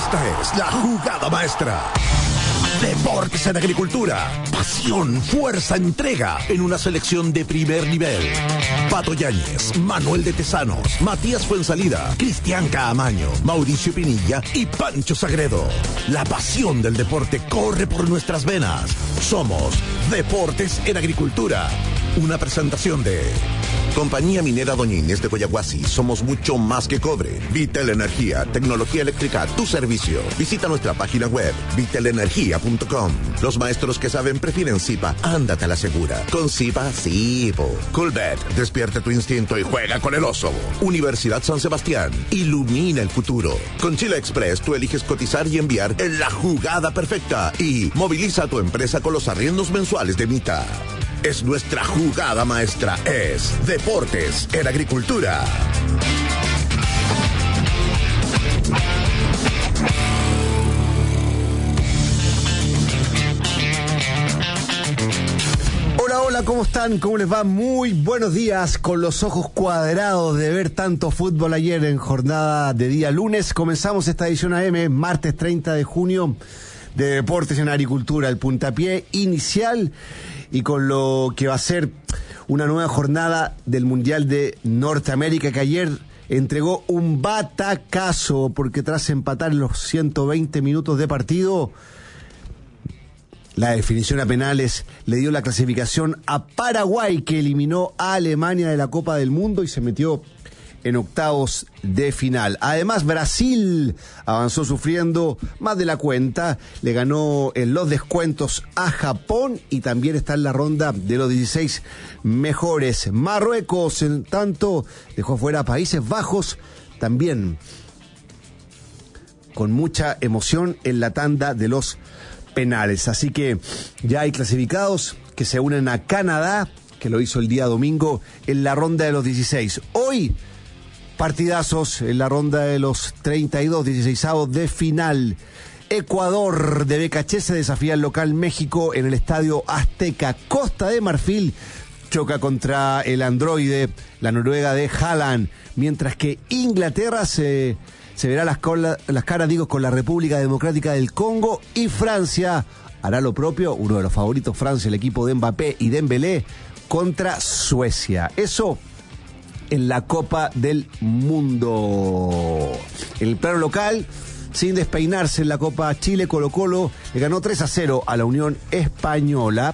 Esta es la jugada maestra. Deportes en Agricultura. Pasión, fuerza, entrega en una selección de primer nivel. Pato Yáñez, Manuel de Tesanos, Matías Fuensalida, Cristian Caamaño, Mauricio Pinilla y Pancho Sagredo. La pasión del deporte corre por nuestras venas. Somos Deportes en Agricultura. Una presentación de Compañía Minera Doña Inés de Coyahuasi. Somos mucho más que cobre. Vitel Energía, tecnología eléctrica a tu servicio. Visita nuestra página web, vitelenergia.com. Los maestros que saben prefieren Zipa. Ándate a la segura. Con Zipa, sí, po. Coolbet, despierte tu instinto y juega con el oso. Universidad San Sebastián, ilumina el futuro. Con Chile Express, tú eliges cotizar y enviar en la jugada perfecta. Y moviliza a tu empresa con los arriendos mensuales de Mita. Es nuestra jugada maestra, es Deportes en Agricultura. Hola, hola, ¿cómo están? ¿Cómo les va? Muy buenos días, con los ojos cuadrados de ver tanto fútbol ayer en jornada de día lunes. Comenzamos esta edición AM, martes 30 de junio, de Deportes en Agricultura, el puntapié inicial y con lo que va a ser una nueva jornada del Mundial de Norteamérica, que ayer entregó un batacazo, porque tras empatar los 120 minutos de partido, la definición a penales le dio la clasificación a Paraguay, que eliminó a Alemania de la Copa del Mundo y se metió en octavos de final. Además, Brasil avanzó sufriendo más de la cuenta, le ganó en los descuentos a Japón y también está en la ronda de los 16 mejores. Marruecos, en tanto, dejó fuera a Países Bajos, también con mucha emoción en la tanda de los penales. Así que ya hay clasificados que se unen a Canadá, que lo hizo el día domingo en la ronda de los 16. Hoy, partidazos en la ronda de los 32, 16avos de final. Ecuador de Becachese desafía al local México en el Estadio Azteca. Costa de Marfil choca contra el androide, la Noruega de Haaland, mientras que Inglaterra se verá las caras, con la República Democrática del Congo, y Francia hará lo propio, uno de los favoritos, Francia, el equipo de Mbappé y Dembélé, contra Suecia. Eso en la Copa del Mundo. En el plano local, sin despeinarse en la Copa Chile, Colo-Colo le ganó 3-0 a la Unión Española,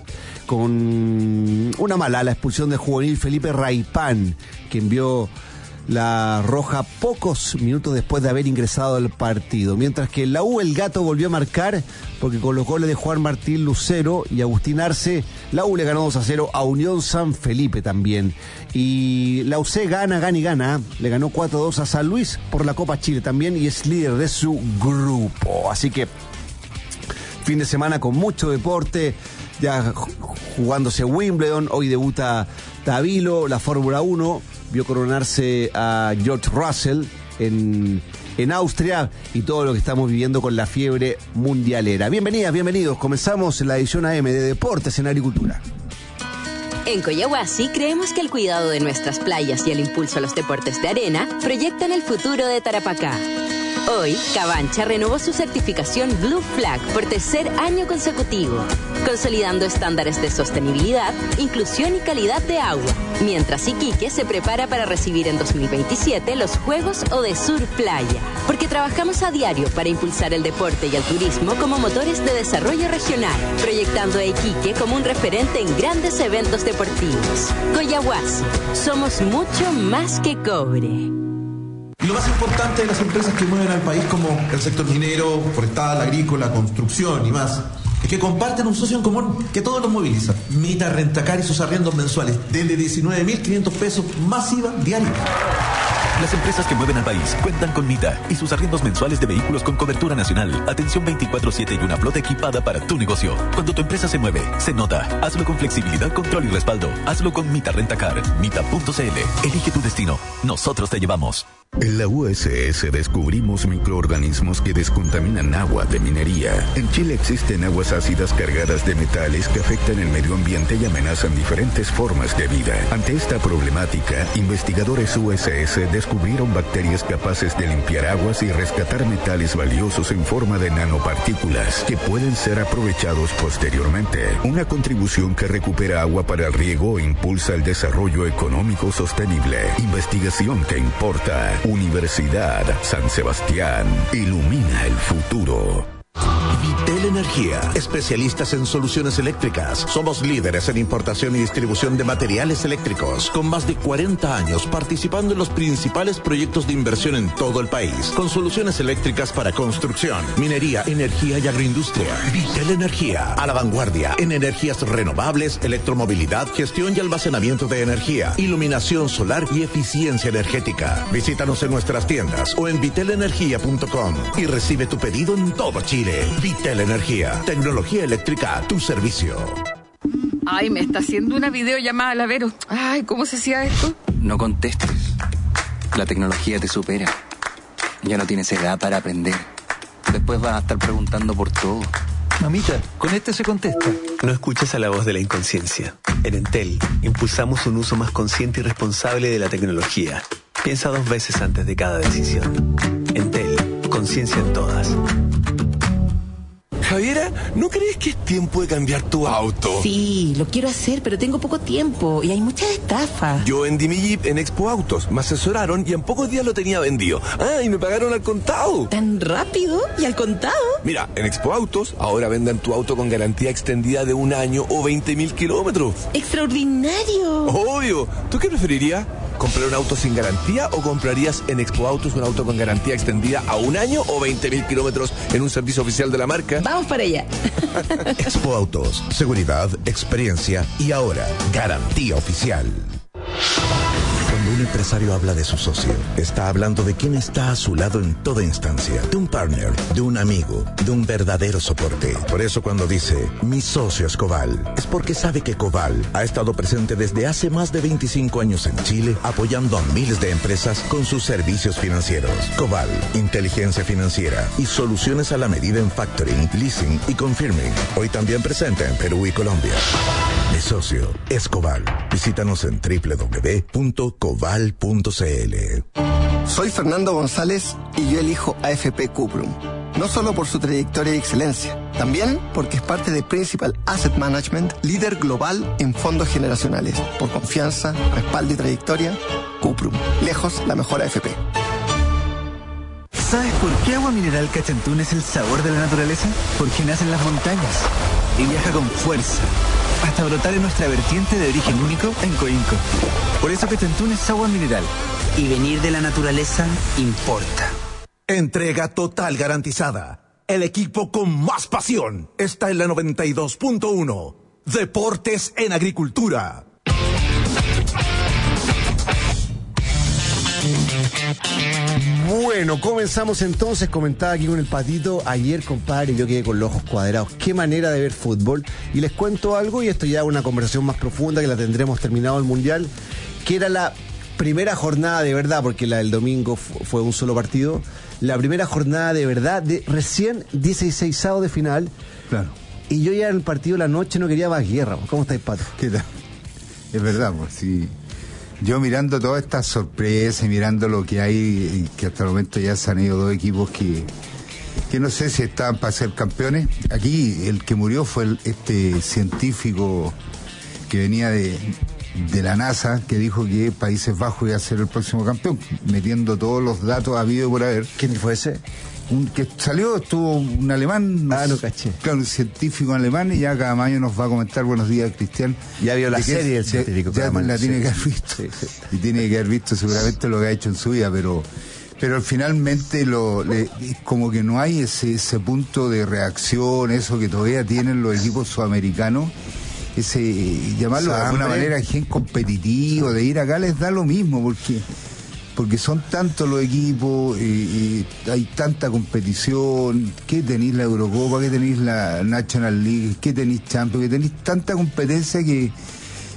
con una mala, la expulsión del juvenil Felipe Raipán, que envió la roja pocos minutos después de haber ingresado al partido. Mientras que en la U, el Gato volvió a marcar, porque colocó de Juan Martín Lucero y Agustín Arce. La U le ganó 2-0 a Unión San Felipe también. Y la UC gana, le ganó 4-2 a San Luis por la Copa Chile también, y es líder de su grupo. Así que fin de semana con mucho deporte, ya jugándose Wimbledon. Hoy debuta Tabilo, la Fórmula 1 vio coronarse a George Russell en Austria, y todo lo que estamos viviendo con la fiebre mundialera. Bienvenidas, bienvenidos. Comenzamos la edición AM de Deportes en Agricultura. En Coyahuasi creemos que el cuidado de nuestras playas y el impulso a los deportes de arena proyectan el futuro de Tarapacá. Hoy, Cabancha renovó su certificación Blue Flag por tercer año consecutivo, consolidando estándares de sostenibilidad, inclusión y calidad de agua, mientras Iquique se prepara para recibir en 2027 los Juegos Odesur Playa, porque trabajamos a diario para impulsar el deporte y el turismo como motores de desarrollo regional, proyectando a Iquique como un referente en grandes eventos deportivos. Coyahuasi, somos mucho más que cobre. Y lo más importante de las empresas que mueven al país, como el sector minero, forestal, agrícola, construcción y más, es que comparten un socio en común que todos los moviliza. Mita Rentacar y sus arriendos mensuales desde 19.500 pesos más IVA diario. Las empresas que mueven al país cuentan con Mita y sus arriendos mensuales de vehículos con cobertura nacional, atención 24/7 y una flota equipada para tu negocio. Cuando tu empresa se mueve, se nota. Hazlo con flexibilidad, control y respaldo. Hazlo con Mita Rentacar. Mita.cl. Elige tu destino. Nosotros te llevamos. En la USS descubrimos microorganismos que descontaminan agua de minería. En Chile existen aguas ácidas cargadas de metales que afectan el medio ambiente y amenazan diferentes formas de vida. Ante esta problemática, investigadores USS descubrieron bacterias capaces de limpiar aguas y rescatar metales valiosos en forma de nanopartículas que pueden ser aprovechados posteriormente. Una contribución que recupera agua para el riego e impulsa el desarrollo económico sostenible. Investigación que importa. Universidad San Sebastián. Ilumina el futuro. Vitel Energía, especialistas en soluciones eléctricas. Somos líderes en importación y distribución de materiales eléctricos, con más de 40 años participando en los principales proyectos de inversión en todo el país, con soluciones eléctricas para construcción, minería, energía y agroindustria. Vitel Energía, a la vanguardia en energías renovables, electromovilidad, gestión y almacenamiento de energía, iluminación solar y eficiencia energética. Visítanos en nuestras tiendas o en vitelenergia.com y recibe tu pedido en todo Chile. Vitel Energía, tecnología eléctrica a tu servicio. Ay, me está haciendo una videollamada la Vero. Ay, ¿cómo se hacía esto? No contestes. La tecnología te supera. Ya no tienes edad para aprender. Después vas a estar preguntando por todo. Mamita, con este se contesta. No escuches a la voz de la inconsciencia. En Entel, impulsamos un uso más consciente y responsable de la tecnología. Piensa 2 veces antes de cada decisión. Entel, conciencia en todas. Javiera, ¿no crees que es tiempo de cambiar tu auto? Sí, lo quiero hacer, pero tengo poco tiempo y hay muchas estafas. Yo vendí mi Jeep en Expo Autos, me asesoraron y en pocos días lo tenía vendido. Ah, y me pagaron al contado. ¿Tan rápido? ¿Y al contado? Mira, en Expo Autos ahora venden tu auto con garantía extendida de 1 año o 20.000 kilómetros. ¡Extraordinario! Obvio. ¿Tú qué preferirías? ¿Comprar un auto sin garantía o comprarías en Expo Autos un auto con garantía extendida a 1 año o 20.000 kilómetros en un servicio oficial de la marca? Vamos para allá. Expo Autos, seguridad, experiencia y ahora garantía oficial. Cuando un empresario habla de su socio, está hablando de quien está a su lado en toda instancia, de un partner, de un amigo, de un verdadero soporte. Por eso cuando dice, mi socio es Coval, es porque sabe que Coval ha estado presente desde hace más de 25 años en Chile, apoyando a miles de empresas con sus servicios financieros. Coval, inteligencia financiera y soluciones a la medida en factoring, leasing y confirming. Hoy también presente en Perú y Colombia. Mi socio es Coval. Visítanos en www.coval.cl. Soy Fernando González y yo elijo AFP Cuprum. No solo por su trayectoria y excelencia, también porque es parte de Principal Asset Management, líder global en fondos generacionales. Por confianza, respaldo y trayectoria, Cuprum. Lejos la mejor AFP. ¿Sabes por qué Agua Mineral Cachantún es el sabor de la naturaleza? Porque nace en las montañas y viaja con fuerza hasta brotar en nuestra vertiente de origen único en Coinco. Por eso Cachantún es agua mineral. Y venir de la naturaleza importa. Entrega total garantizada. El equipo con más pasión está en la 92.1. Deportes en Agricultura. Bueno, comenzamos entonces. Comentaba aquí con el Patito. Ayer, compadre, yo quedé con los ojos cuadrados. Qué manera de ver fútbol. Y les cuento algo, y esto ya es una conversación más profunda que la tendremos terminado el Mundial, que era la primera jornada de verdad, porque la del domingo fue un solo partido. La primera jornada de verdad de recién 16avos de final. Claro. Y yo ya en el partido de la noche no quería más guerra. ¿Cómo estáis, Pato? ¿Qué tal? Es verdad, pues sí. Yo mirando todas estas sorpresas, mirando lo que hay, que hasta el momento ya se han ido 2 equipos que no sé si estaban para ser campeones. Aquí el que murió fue este científico que venía de la NASA, que dijo que Países Bajos iba a ser el próximo campeón, metiendo todos los datos habido por haber. ¿Quién fue ese? Que salió, estuvo un alemán. No caché. Claro, un científico alemán, y ya cada año nos va a comentar. Buenos días, Cristian. Ya vio la serie del científico. Ya la tiene que haber visto. Sí. Y tiene que haber visto seguramente lo que ha hecho en su vida, pero finalmente como que no hay ese punto de reacción, eso que todavía tienen los equipos sudamericanos. Llamarlo de alguna manera gen competitivo, de ir acá les da lo mismo, porque son tantos los equipos, hay tanta competición, que tenéis la Eurocopa, que tenéis la National League, que tenéis Champions, que tenéis tanta competencia que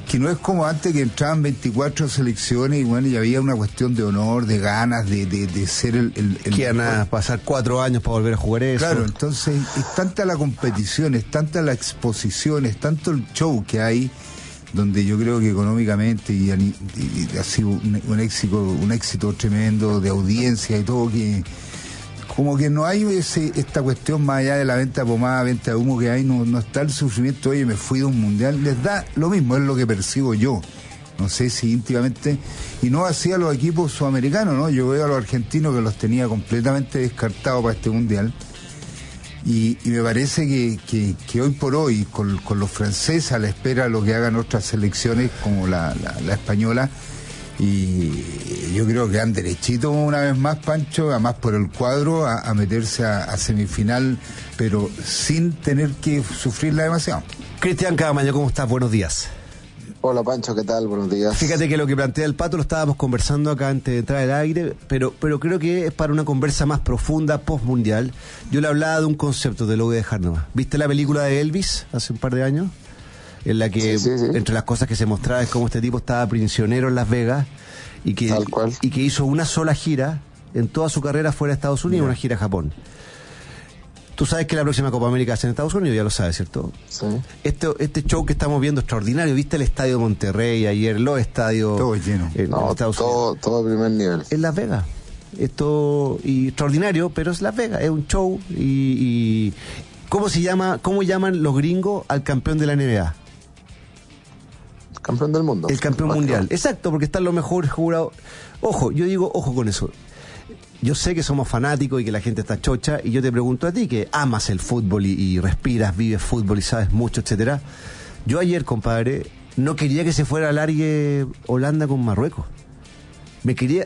que no es como antes que entraban 24 selecciones y bueno, y había una cuestión de honor, de ganas, de ser el que iban a pasar 4 años para volver a jugar eso. Claro, entonces es tanta la competición, es tanta la exposición, es tanto el show que hay, donde yo creo que económicamente y ha sido un éxito tremendo de audiencia y todo, que como que no hay esta cuestión más allá de la venta de pomada, venta de humo que hay, no está el sufrimiento. Oye, me fui de un mundial, les da lo mismo, es lo que percibo yo, no sé si íntimamente, y no así a los equipos sudamericanos, ¿no? Yo veo a los argentinos que los tenía completamente descartados para este mundial, y me parece que hoy por hoy con los franceses a la espera de lo que hagan otras selecciones como la española, y yo creo que han derechito una vez más, Pancho, además por el cuadro, a meterse a semifinal, pero sin tener que sufrirla demasiado. Cristian Camaño, ¿cómo estás? Buenos días. Hola Pancho, ¿qué tal? Buenos días. Fíjate que lo que plantea el Pato lo estábamos conversando acá antes de entrar al aire, pero creo que es para una conversa más profunda, post-mundial. Yo le hablaba de un concepto, te lo voy a dejar nomás. ¿Viste la película de Elvis hace un par de años? En la que sí. Entre las cosas que se mostraba es cómo este tipo estaba prisionero en Las Vegas y que hizo una sola gira en toda su carrera fuera de Estados Unidos, una gira a Japón. Tú sabes que la próxima Copa América es en Estados Unidos, ya lo sabes, ¿cierto? Sí. Este show que estamos viendo extraordinario, ¿viste el estadio de Monterrey ayer, los estadios? Todo lleno. Todo de primer nivel. En Las Vegas. Esto y extraordinario, pero es Las Vegas, es un show y ¿cómo llaman los gringos al campeón de la NBA? Campeón del mundo. El campeón mundial. Exacto, porque están los mejores jugados. Ojo, yo digo, ojo con eso. Yo sé que somos fanáticos y que la gente está chocha, y yo te pregunto a ti, que amas el fútbol y respiras, vives fútbol y sabes mucho, etcétera. Yo ayer, compadre, no quería que se fuera al aire Holanda con Marruecos. Me quería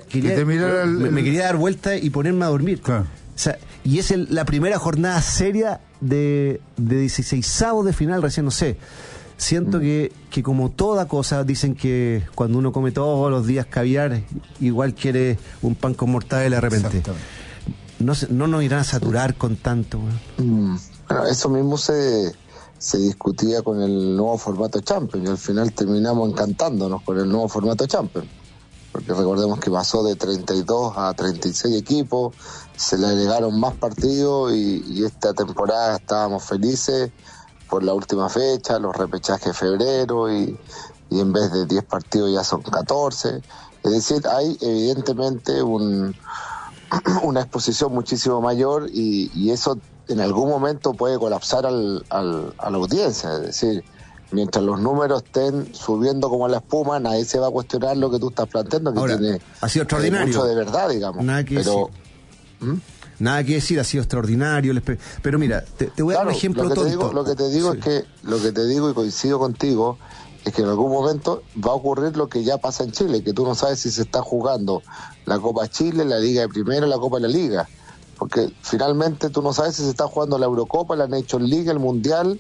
dar vuelta y ponerme a dormir. Claro. O sea, y es la primera jornada seria de 16avos de final, recién, no sé. Siento que como toda cosa, dicen que cuando uno come todos los días caviar, igual quiere un pan con mortadela de repente. No nos irán a saturar con tanto. Bueno, eso mismo se discutía con el nuevo formato Champions, y al final terminamos encantándonos con el nuevo formato Champions. Porque recordemos que pasó de 32 a 36 equipos, se le agregaron más partidos y esta temporada estábamos felices por la última fecha, los repechajes de febrero y en vez de 10 partidos ya son 14. Es decir, hay evidentemente una exposición muchísimo mayor y eso en algún momento puede colapsar a la audiencia. Es decir, mientras los números estén subiendo como la espuma, nadie se va a cuestionar lo que tú estás planteando, que ahora, tiene ha sido extraordinario. Mucho de verdad, digamos. Nada que decir. Nada que decir, ha sido extraordinario. Pero mira, te voy a dar un ejemplo tonto. Lo que te digo y coincido contigo, es que en algún momento va a ocurrir lo que ya pasa en Chile, que tú no sabes si se está jugando la Copa Chile, la Liga de Primera, la Copa de la Liga. Porque finalmente tú no sabes si se está jugando la Eurocopa, la Nations League, el Mundial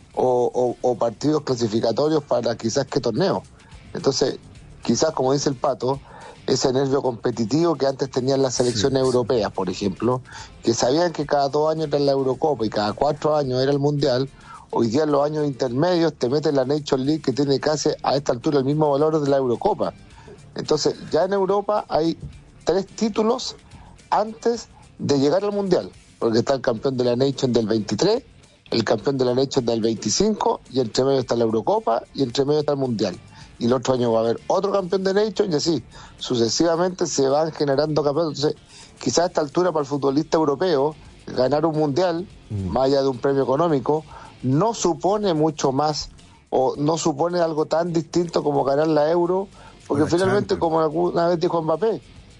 o partidos clasificatorios para quizás qué torneo. Entonces, quizás, como dice el Pato, ese nervio competitivo que antes tenían las selecciones europeas, por ejemplo, que sabían que cada 2 años era la Eurocopa y cada 4 años era el Mundial, hoy día en los años intermedios te meten la Nations League, que tiene casi a esta altura el mismo valor de la Eurocopa. Entonces, ya en Europa hay 3 títulos antes de llegar al Mundial, porque está el campeón de la Nations del 23, el campeón de la Nations del 25, y entre medio está la Eurocopa, y entre medio está el Mundial. Y el otro año va a haber otro campeón de Nations, y así sucesivamente se van generando campeones. Entonces, quizás a esta altura para el futbolista europeo ganar un mundial, más allá de un premio económico, no supone mucho más o no supone algo tan distinto como ganar la Euro, porque finalmente, como alguna vez dijo Mbappé,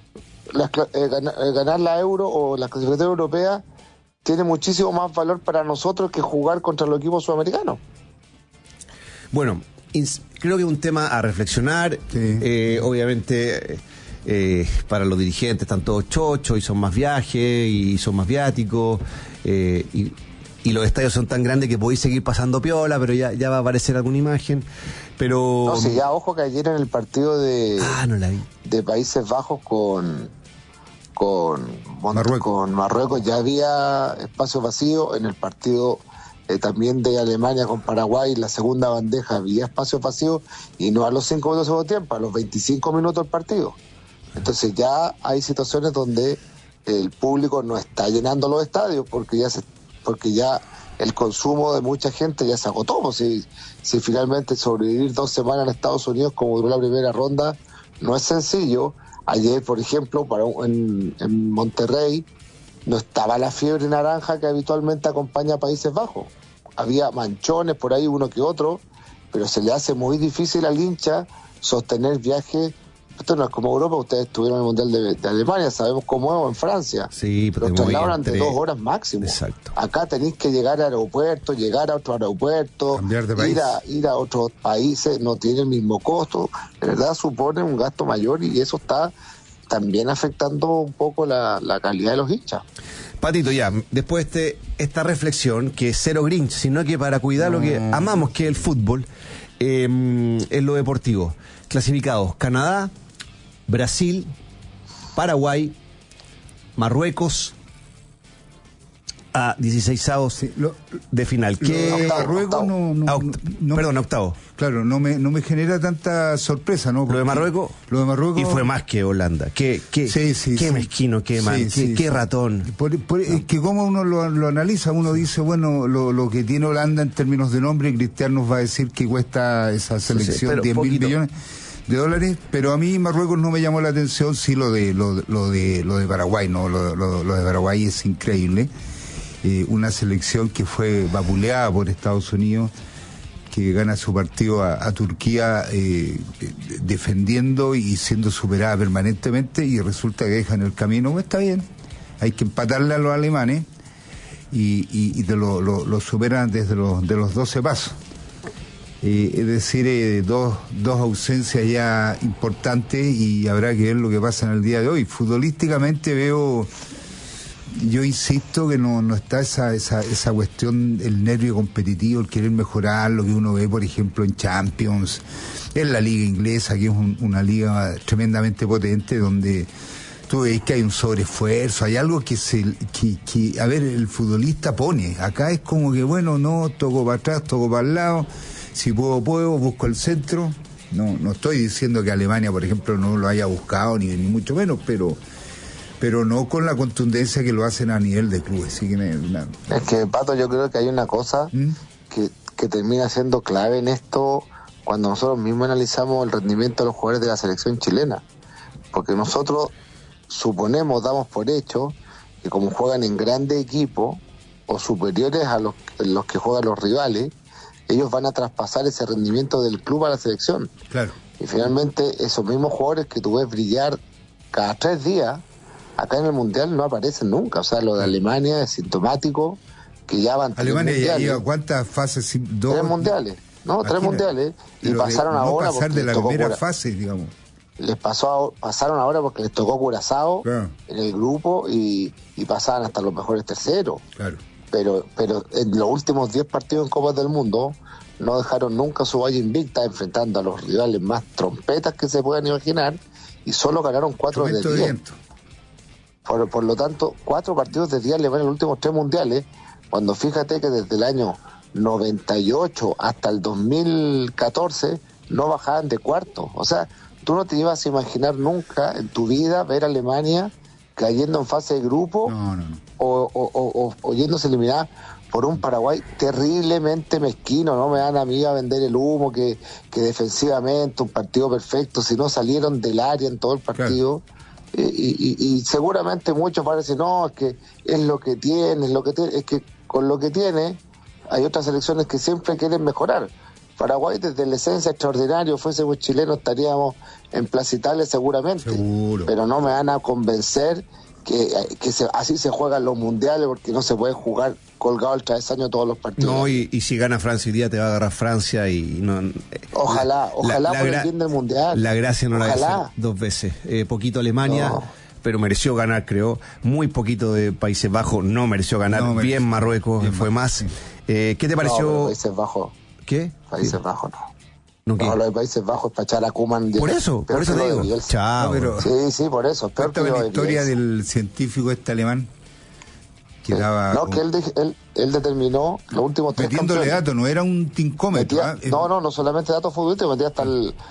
ganar la Euro o la clasificación europea tiene muchísimo más valor para nosotros que jugar contra los equipos sudamericanos. Bueno, creo que es un tema a reflexionar. Obviamente para los dirigentes están todos chochos y son más viajes y son más viáticos y los estadios son tan grandes que podéis seguir pasando piola, pero ya va a aparecer alguna imagen. Pero no, sí, ya ojo que ayer en el partido de Países Bajos con Marruecos ya había espacio vacío. En el partido también de Alemania con Paraguay, la segunda bandeja había espacio vacío y no a los 5 minutos de segundo tiempo, a los 25 minutos del partido. Entonces ya hay situaciones donde el público no está llenando los estadios porque ya el consumo de mucha gente ya se agotó. Pues si finalmente sobrevivir 2 semanas en Estados Unidos como duró la primera ronda no es sencillo. Ayer, por ejemplo, en Monterrey no estaba la fiebre naranja que habitualmente acompaña a Países Bajos. Había manchones por ahí, uno que otro, pero se le hace muy difícil al hincha sostener viajes. Esto no es como Europa, ustedes estuvieron en el Mundial de Alemania, sabemos cómo es en Francia. Sí, pero los trasladan de 2 horas máximo. Exacto. Acá tenéis que llegar al aeropuerto, llegar a otro aeropuerto, ir a otros países, no tiene el mismo costo. De verdad supone un gasto mayor y eso está también afectando un poco la calidad de los hinchas. Patito, ya, después de esta reflexión, que es cero Grinch, sino que para cuidar lo que amamos, que es el fútbol, en lo deportivo. Clasificados: Canadá, Brasil, Paraguay, Marruecos, a 16avos de final. Marruecos perdón, octavo. Claro, no me genera tanta sorpresa, ¿no? Lo de Marruecos. Y fue más que Holanda. Qué mezquino, qué ratón. Es que como uno lo analiza, uno dice, bueno, lo que tiene Holanda en términos de nombre, Cristian nos va a decir que cuesta esa selección 10.000 millones de dólares, pero a mí Marruecos no me llamó la atención, sí lo de Paraguay, no, lo de Paraguay es increíble. Una selección que fue vapuleada por Estados Unidos, que gana su partido a Turquía defendiendo y siendo superada permanentemente, y resulta que dejan el camino. Pues está bien, hay que empatarle a los alemanes y lo superan desde los 12 pasos. Es decir, dos ausencias ya importantes, y habrá que ver lo que pasa en el día de hoy. Futbolísticamente yo insisto que no está esa cuestión, el nervio competitivo, el querer mejorar, lo que uno ve, por ejemplo, en Champions, en la liga inglesa, que es una liga tremendamente potente, donde tú ves que hay un sobreesfuerzo, hay algo que a ver, el futbolista pone. Acá es como que, bueno, no, toco para atrás, toco para el lado, si puedo, busco el centro. No estoy diciendo que Alemania, por ejemplo, no lo haya buscado, ni mucho menos, pero no con la contundencia que lo hacen a nivel de clubes. Así que es que, Pato, yo creo que hay una cosa que termina siendo clave en esto cuando nosotros mismos analizamos el rendimiento de los jugadores de la selección chilena, porque nosotros damos por hecho que como juegan en grandes equipos o superiores a los que juegan los rivales, ellos van a traspasar ese rendimiento del club a la selección. Claro. Y finalmente esos mismos jugadores que tú ves brillar cada 3 días, acá en el Mundial no aparecen nunca. O sea, lo de Alemania es sintomático, que ya van 3 Alemania mundiales. Ya lleva ¿cuántas fases? 3 mundiales. No, 3 mundiales. Y pasaron ahora pasar de la primera fase, digamos. Pasaron ahora porque les tocó Curazao en el grupo y pasaban hasta los mejores terceros. Claro. Pero en los últimos 10 partidos en Copas del Mundo no dejaron nunca su valla invicta, enfrentando a los rivales más trompetas que se puedan imaginar, y solo ganaron 4 de 10. Por lo tanto, 4 partidos de 10 le van en los últimos 3 mundiales, cuando fíjate que desde el año 98 hasta el 2014 no bajaban de cuarto. O sea, tú no te ibas a imaginar nunca en tu vida ver a Alemania cayendo en fase de grupo o yéndose eliminada por un Paraguay terriblemente mezquino. No me dan a mí a vender el humo que defensivamente un partido perfecto, si no salieron del área en todo el partido. Claro. Y seguramente muchos van a decir, no, es que es lo que tiene, es que con lo que tiene hay otras selecciones que siempre quieren mejorar. Paraguay, desde la esencia extraordinario, fuésemos chilenos, estaríamos en Plaza Italia seguramente. Seguro. Pero no me van a convencer que así se juegan los mundiales, porque no se puede jugar colgado el travesaño todos los partidos. No, y si gana Francia hoy día te va a agarrar Francia y no. Ojalá por el bien del mundial. La gracia no la hace 2 veces. Poquito Alemania. No. Pero mereció ganar, creo. Muy poquito de Países Bajos, no mereció ganar. Bien Marruecos, bien fue más. Sí. ¿Qué te pareció? Países Bajos. ¿Qué? Países Bajos no, lo de Países Bajos es para echar a Koeman. Por eso te digo. Chao. Sí, por eso. Cuéntame la historia del científico alemán. que daba... No, que él determinó los últimos 3 metiéndole campeones. datos, no era un tincómetro. No solamente datos futbolísticos, metía hasta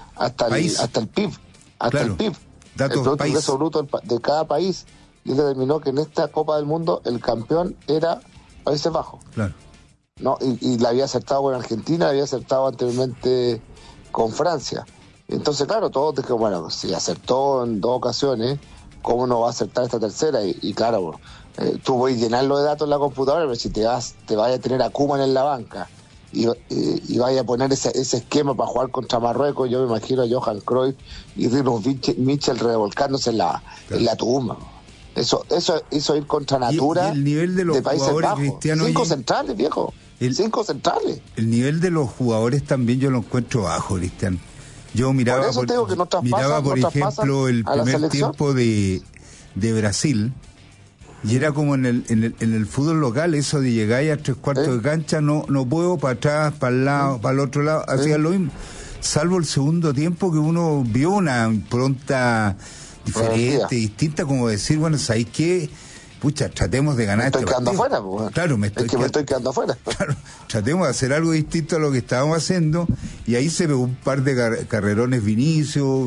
el PIB. Hasta el PIB. Datos el Producto país. Ingreso Bruto de cada país. Y él determinó que en esta Copa del Mundo el campeón era Países Bajos. Claro. No, y la había acertado con Argentina, la había acertado anteriormente con Francia. Entonces, claro, todos dijeron, bueno, si acertó en 2 ocasiones, ¿cómo no va a acertar esta tercera? Y claro, tú voy a llenarlo de datos en la computadora, pero si te vayas a tener a Koeman en la banca y vaya a poner ese esquema para jugar contra Marruecos, yo me imagino a Johan Cruyff y Rinus Michel revolcándose en la tumba. Eso hizo ir contra natura y el nivel de los Países jugadores, Bajos. Cristiano, 5 oye, centrales, viejo. 5 centrales. El nivel de los jugadores también yo lo encuentro bajo, Cristian. Yo miraba, por ejemplo, el primer tiempo de Brasil, y era como en el fútbol local, eso de llegar a 3/4 de cancha, no puedo, para atrás, para el lado, para el otro lado, hacían lo mismo. Salvo el segundo tiempo, que uno vio una impronta diferente, distinta, como decir, bueno, ¿sabéis qué? Pucha, tratemos de ganar. Me estoy quedando afuera, pues. Claro, me estoy quedando afuera. Claro, tratemos de hacer algo distinto a lo que estábamos haciendo, y ahí se ve un par de carrerones Vinicius,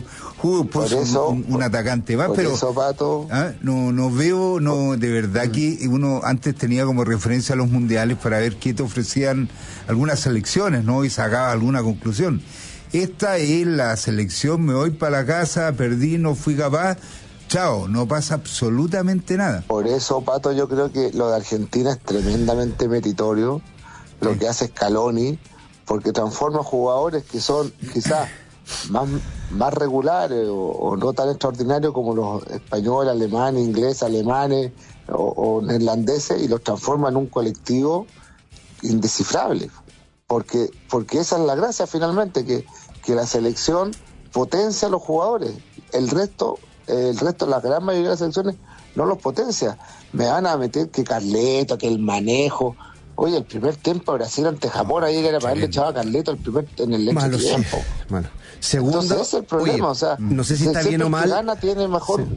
un atacante más, pero eso, Pato, no veo, de verdad que uno antes tenía como referencia a los mundiales para ver qué te ofrecían algunas selecciones, ¿no? Y sacaba alguna conclusión. Esta es la selección, me voy para la casa, perdí, no fui capaz. Chao, no pasa absolutamente nada. Por eso, Pato, yo creo que lo de Argentina es tremendamente meritorio, lo que hace Scaloni, porque transforma jugadores que son quizás más regulares o no tan extraordinarios como los españoles, alemanes, ingleses, alemanes o neerlandeses, y los transforma en un colectivo indescifrable. Porque esa es la gracia finalmente, que la selección potencia a los jugadores. El resto, la gran mayoría de las selecciones no los potencia. Me van a meter que Carleto, que el manejo. Oye, el primer tiempo de Brasil ante Japón, ahí era para haberle echado a Carleto en el lecho tiempo. Malo. Segundo, entonces ese es el problema, oye, no sé si está bien o mal. El que gana tiene mejor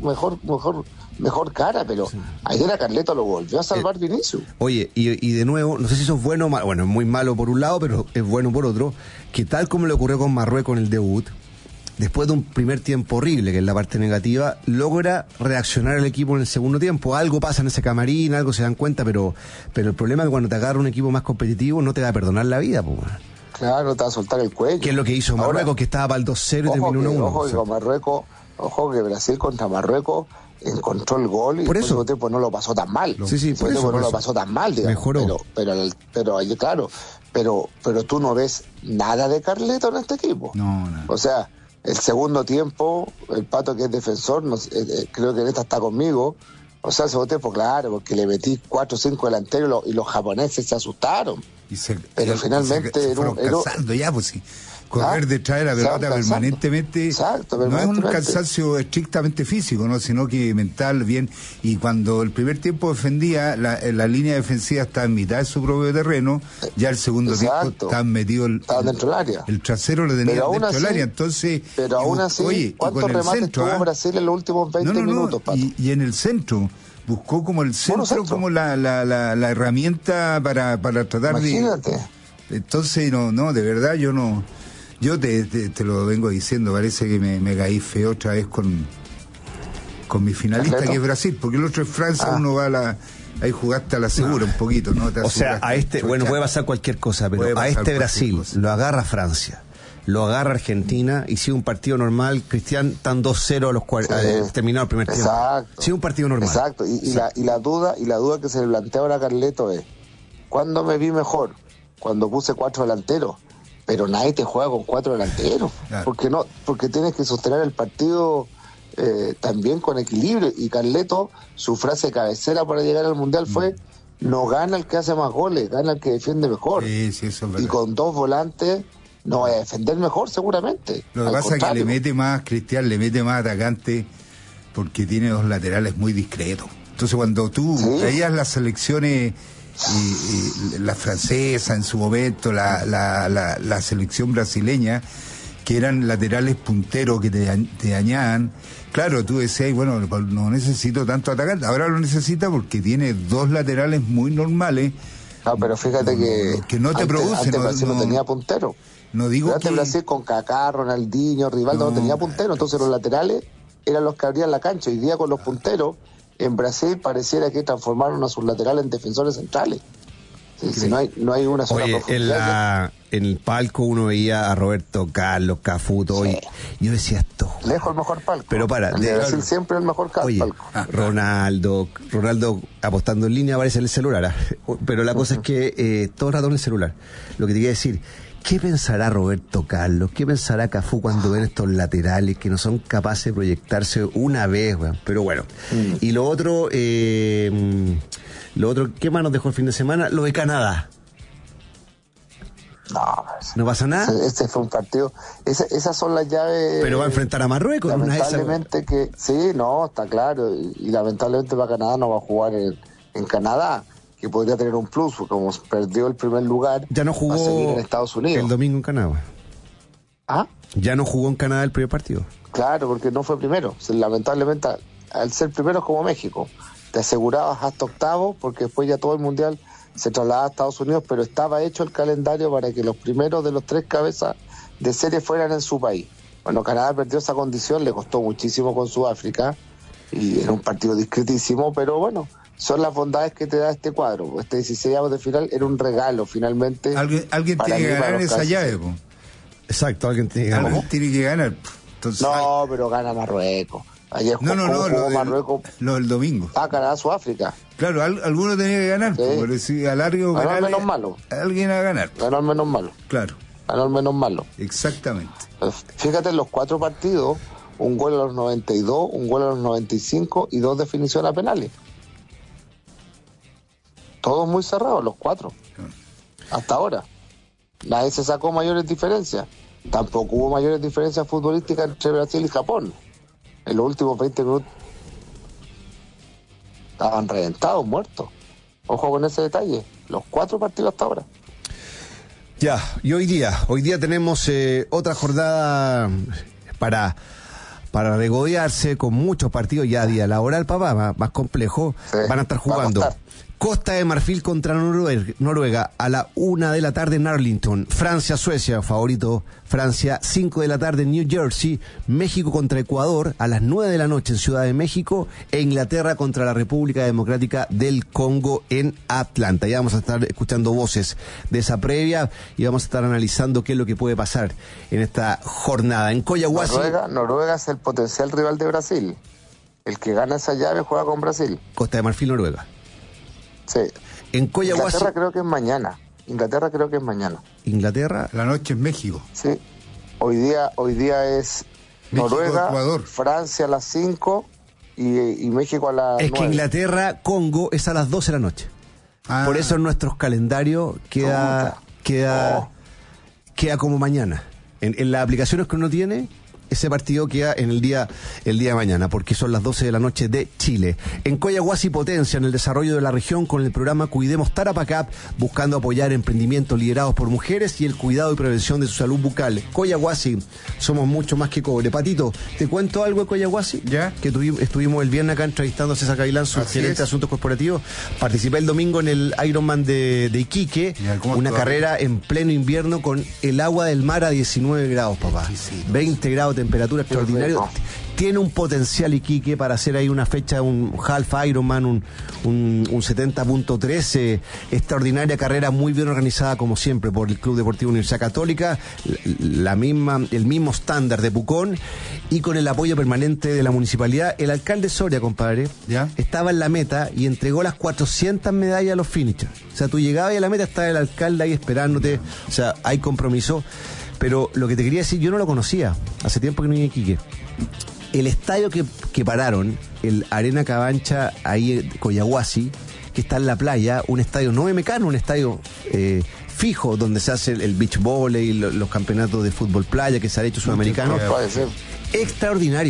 cara, pero ayer a Carleto lo volvió a salvar Vinicius. Oye, y de nuevo, no sé si eso es bueno o malo. Bueno, es muy malo por un lado, pero es bueno por otro, que tal como le ocurrió con Marruecos en el debut, después de un primer tiempo horrible, que es la parte negativa, logra reaccionar el equipo en el segundo tiempo. Algo pasa en ese camarín, algo se dan cuenta, pero el problema es que cuando te agarra un equipo más competitivo no te va a perdonar la vida, pues. Claro, te va a soltar el cuello. Que es lo que hizo Marruecos, que estaba para el 2-0 y terminó 1-1. Ojo que Brasil contra Marruecos encontró el gol y por eso tiempo no lo pasó tan mal. Por eso lo pasó tan mal, digamos. Mejoró. Pero tú no ves nada de Carleto en este equipo. No. O sea, el segundo tiempo, el Pato, que es defensor, creo que en esta está conmigo. O sea, el segundo tiempo, claro, porque le metí 4 o 5 delanteros y los japoneses se asustaron. Pero finalmente se fueron cansando ya, pues sí. Correr detrás de la pelota permanentemente. No es un cansancio estrictamente físico, ¿no? Sino que mental, bien. Y cuando el primer tiempo defendía, la línea defensiva estaba en mitad de su propio terreno, ya el segundo tiempo estaban metidos dentro del área. El trasero lo tenía dentro del área, entonces. Pero aún así, ¿cuántos remates tuvo Brasil en los últimos 20 minutos, Pato? Y en el centro. Buscó como el centro, como la herramienta para tratar Imagínate. Entonces, no, de verdad yo no. Yo te lo vengo diciendo, parece que me caí feo otra vez con mi finalista, que es Brasil, porque el otro es Francia, uno va ahí jugaste a la segura un poquito, ¿no? O sea, puede pasar cualquier cosa, pero a Brasil lo agarra Francia, lo agarra Argentina, y si un partido normal, Cristian, están 2-0 a los terminado el primer tiempo. Exacto. Si un partido normal. Exacto, y la duda que se le plantea ahora a Carleto es, ¿cuándo me vi mejor? Cuando puse 4 delanteros. Pero nadie te juega con 4 delanteros. Claro. Porque tienes que sostener el partido también con equilibrio. Y Carleto, su frase cabecera para llegar al Mundial fue: no gana el que hace más goles, gana el que defiende mejor. Sí, eso es verdad. Y con 2 volantes no va a defender mejor seguramente. Lo que pasa es que le mete más, Cristian, le mete más atacante, porque tiene 2 laterales muy discretos. Entonces cuando tú veías las selecciones, la francesa en su momento, la selección brasileña, que eran laterales punteros que te dañaban. Claro, tú decías, bueno, no necesito tanto atacar. Ahora lo necesita porque tiene dos laterales muy normales. No, pero fíjate que no te producen. Antes Brasil no tenía puntero. No digo que... Brasil con Kaká, Ronaldinho, Rivaldo no tenía puntero. Entonces los laterales eran los que abrían la cancha. Hoy día con los punteros, en Brasil pareciera que transformaron a sus laterales en defensores centrales. Si no hay una sola profundidad. En el palco uno veía a Roberto Carlos, Cafú, todo, y yo decía esto. Lejos el mejor palco. Pero el de Brasil siempre el mejor palco. Ronaldo apostando en línea aparece en el celular. Pero la cosa es que todo el rato en el celular. Lo que te quería decir, ¿qué pensará Roberto Carlos? ¿Qué pensará Cafú cuando ven estos laterales que no son capaces de proyectarse una vez, weón? Pero bueno. Y lo otro, ¿qué más nos dejó el fin de semana? Lo de Canadá. No pasa nada. Este fue un partido. Esas son las llaves. Pero va a enfrentar a Marruecos. Lamentablemente que sí, no, está claro. Y lamentablemente para Canadá no va a jugar en Canadá, que podría tener un plus, como perdió el primer lugar. Ya no jugó va a seguir en Estados Unidos. El domingo en Canadá. ¿Ah? Ya no jugó en Canadá el primer partido. Claro, porque no fue primero. Lamentablemente, al ser primero es como México. Te asegurabas hasta octavo, porque después ya todo el mundial se trasladaba a Estados Unidos, pero estaba hecho el calendario para que los primeros de los 3 cabezas de serie fueran en su país. Bueno, Canadá perdió esa condición, le costó muchísimo con Sudáfrica, y era un partido discretísimo, pero bueno, son las bondades que te da este cuadro. Este 16avos de final era un regalo, finalmente. Alguien tiene que ganar en esa llave, po. Exacto, alguien tiene que ganar. Tiene que ganar. Entonces, no, pero gana Marruecos. Ayer jugó Marruecos. Lo del domingo. Canadá, Sudáfrica. Claro, alguno tenía que ganar. Sí. Pero si a largo ganó el menos malo. Alguien a ganar. Ganó el menos malo. Claro. Ganó el menos malo. Exactamente. Fíjate, en los 4 partidos, un gol a los 92, un gol a los 95 y 2 definiciones a penales. Todos muy cerrados, los 4. Hasta ahora. Nadie se sacó mayores diferencias. Tampoco hubo mayores diferencias futbolísticas entre Brasil y Japón. En los últimos 20 minutos estaban reventados, muertos. Ojo con ese detalle. Los 4 partidos hasta ahora. Ya, y hoy día tenemos otra jornada para regodearse, con muchos partidos ya día laboral, papá, más complejo. Sí, van a estar jugando Costa de Marfil contra Noruega a la 1 de la tarde en Arlington. Francia-Suecia, favorito Francia, 5 de la tarde en New Jersey. México contra Ecuador a las 9 de la noche en Ciudad de México. E Inglaterra contra la República Democrática del Congo en Atlanta. Ya vamos a estar escuchando voces de esa previa y vamos a estar analizando qué es lo que puede pasar en esta jornada. En Coyahuasi, Noruega es el potencial rival de Brasil. El que gana esa llave juega con Brasil. Costa de Marfil, Noruega. Sí. En Coyahuasi. Inglaterra creo que es mañana. Inglaterra. La noche es México. Sí. Hoy día es México, Noruega, Ecuador. Francia a las 5 y México a las 9. Es que Inglaterra, Congo es a las 12 de la noche. Por eso en nuestros calendarios queda como mañana. En las aplicaciones que uno tiene, ese partido queda en el día de mañana, porque son las 12 de la noche de Chile. En Coyahuasi potencia en el desarrollo de la región con el programa Cuidemos Tarapacá, buscando apoyar emprendimientos liderados por mujeres y el cuidado y prevención de su salud bucal. Coyahuasi, somos mucho más que cobre. Patito, ¿te cuento algo de Coyahuasi? ¿Ya? Que estuvimos el viernes acá entrevistando a César Gavilán, su gerente de asuntos corporativos. Participé el domingo en el Ironman de Iquique, una carrera en pleno invierno con el agua del mar a 19 grados, papá. Sí, 20 grados temperatura extraordinaria. Tiene un potencial Iquique para hacer ahí una fecha, un half Ironman, un 70.13, extraordinaria carrera, muy bien organizada como siempre por el Club Deportivo Universidad Católica, el mismo estándar de Pucón, y con el apoyo permanente de la municipalidad. El alcalde Soria, compadre, ¿ya? Estaba en la meta y entregó las 400 medallas a los finishers. O sea, tú llegabas y a la meta estaba el alcalde ahí esperándote, o sea, hay compromiso. Pero lo que te quería decir, yo no lo conocía, hace tiempo que no iba a Iquique. El estadio que pararon, el Arena Cabancha, ahí en Coyahuasi, que está en la playa, un estadio no de Mecano, un estadio fijo, donde se hace el beach volley, los campeonatos de fútbol playa que se han hecho sudamericanos. Extraordinario.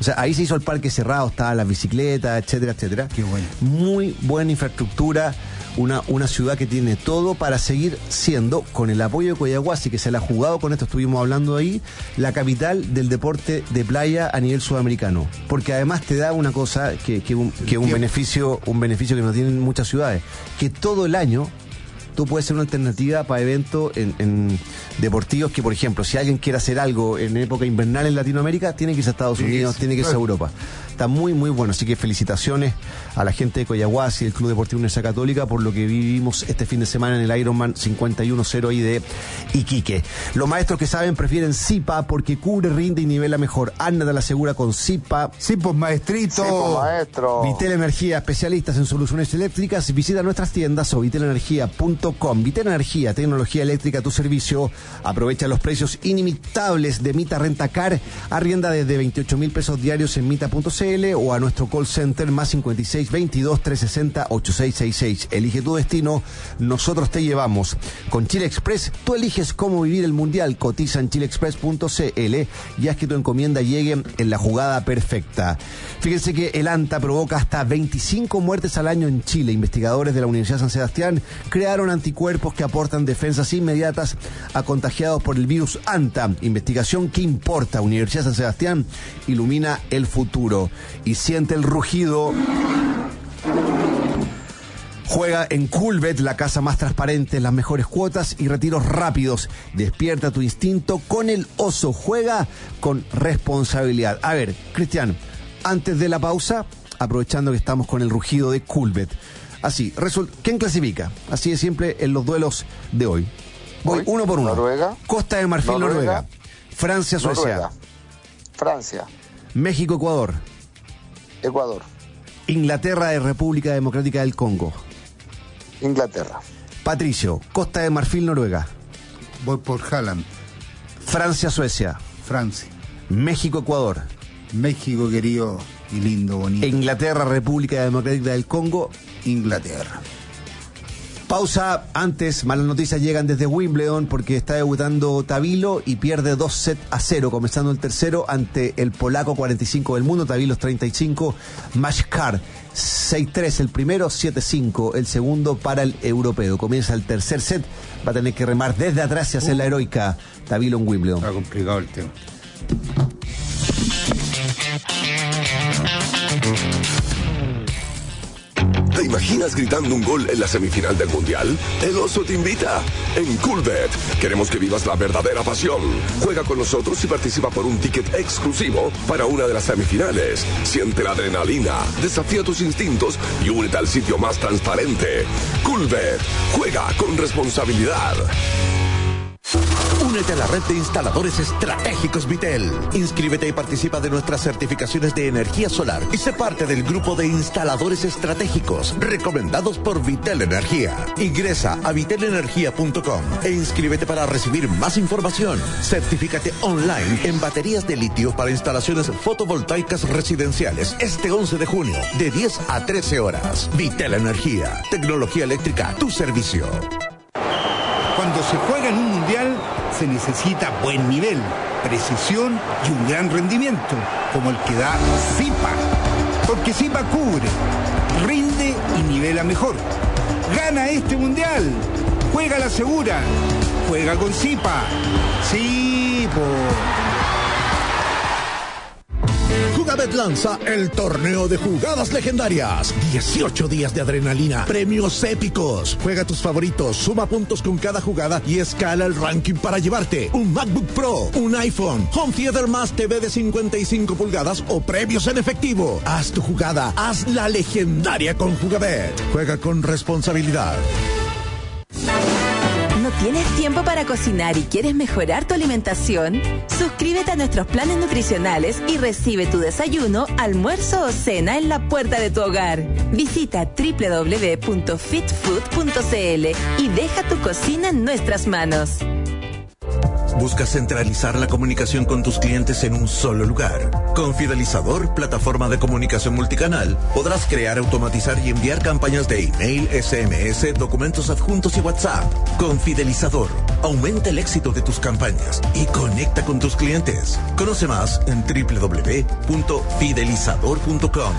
O sea, ahí se hizo el parque cerrado, estaban las bicicletas, etcétera, etcétera. Qué bueno. Muy buena infraestructura, una ciudad que tiene todo para seguir siendo, con el apoyo de Coyahuasi, que se la ha jugado con esto, estuvimos hablando ahí, la capital del deporte de playa a nivel sudamericano. Porque además te da una cosa que un beneficio que no tienen muchas ciudades, que todo el año tú puedes ser una alternativa para eventos en deportivos que, por ejemplo, si alguien quiere hacer algo en época invernal en Latinoamérica, tiene que irse a Estados Unidos, tiene que irse a Europa. Está muy, muy bueno. Así que felicitaciones a la gente de Coyahuasi y el Club Deportivo Universidad Católica por lo que vivimos este fin de semana en el Ironman 51.0 ahí de Iquique. Los maestros que saben prefieren Zipa porque cubre, rinde y nivela mejor. Anda te la asegura con Zipa. Sí, pues maestrito. Sí, pues, maestro. Vitel Energía, especialistas en soluciones eléctricas. Visita nuestras tiendas o vitelenergia.com. Vitel Energía, tecnología eléctrica a tu servicio. Aprovecha los precios inimitables de Mita Rentacar. Arrienda desde 28,000 pesos diarios en mita.cl o a nuestro call center más 56 22 360 8666. Elige tu destino, nosotros te llevamos. Con Chile Express, tú eliges cómo vivir el mundial. Cotiza en chileexpress.cl y haz que tu encomienda llegue en la jugada perfecta. Fíjense que el ANTA provoca hasta 25 muertes al año en Chile. Investigadores de la Universidad San Sebastián crearon anticuerpos que aportan defensas inmediatas a contagiados por el virus ANTA. Investigación que importa. Universidad San Sebastián ilumina el futuro. Y siente el rugido. Juega en Coolbet, la casa más transparente, las mejores cuotas y retiros rápidos. Despierta tu instinto con el oso. Juega con responsabilidad. A ver, Cristian, antes de la pausa, aprovechando que estamos con el rugido de Coolbet. Así, ¿quién clasifica? Así de simple en los duelos de hoy. Voy uno por uno. Noruega. Costa de Marfil, Noruega. Francia, Suecia. Noruega. Francia. México, Ecuador. Ecuador. Inglaterra de República Democrática del Congo. Inglaterra. Patricio, Costa de Marfil, Noruega. Voy por Haaland. Francia, Suecia. Francia. México, Ecuador. México, querido y lindo, bonito. Inglaterra, República Democrática del Congo. Inglaterra. Pausa antes, malas noticias llegan desde Wimbledon porque está debutando Tabilo y pierde 2-0, comenzando el tercero ante el polaco 45 del mundo, Tabilo 35, Mashkar 6-3 el primero, 7-5 el segundo para el europeo. Comienza el tercer set, va a tener que remar desde atrás y hacer la heroica Tabilo en Wimbledon. Está complicado el tema. ¿Te imaginas gritando un gol en la semifinal del Mundial? El Oso te invita. En Coolbet queremos que vivas la verdadera pasión. Juega con nosotros y participa por un ticket exclusivo para una de las semifinales. Siente la adrenalina, desafía tus instintos y únete al sitio más transparente. Coolbet. Juega con responsabilidad. Únete a la red de instaladores estratégicos Vitel. Inscríbete y participa de nuestras certificaciones de energía solar y sé parte del grupo de instaladores estratégicos recomendados por Vitel Energía. Ingresa a vitelenergia.com e inscríbete para recibir más información. Certifícate online en baterías de litio para instalaciones fotovoltaicas residenciales este 11 de junio de 10 a 13 horas. Vitel Energía. Tecnología eléctrica a tu servicio. Cuando se juega en un mundial, se necesita buen nivel, precisión y un gran rendimiento, como el que da Zipa. Porque Zipa cubre, rinde y nivela mejor. Gana este mundial. Juega la segura. Juega con Zipa. Zipo. Jugabet lanza el torneo de jugadas legendarias. 18 días de adrenalina, premios épicos. Juega tus favoritos, suma puntos con cada jugada y escala el ranking para llevarte un MacBook Pro, un iPhone, Home Theater más TV de 55 pulgadas o premios en efectivo. Haz tu jugada, haz la legendaria con Jugabet. Juega con responsabilidad. ¿Tienes tiempo para cocinar y quieres mejorar tu alimentación? Suscríbete a nuestros planes nutricionales y recibe tu desayuno, almuerzo o cena en la puerta de tu hogar. Visita www.fitfood.cl y deja tu cocina en nuestras manos. ¿Buscas centralizar la comunicación con tus clientes en un solo lugar? Con Fidelizador, plataforma de comunicación multicanal, podrás crear, automatizar y enviar campañas de email, SMS, documentos adjuntos y WhatsApp. Con Fidelizador, Aumenta el éxito de tus campañas y conecta con tus clientes. Conoce más en www.fidelizador.com.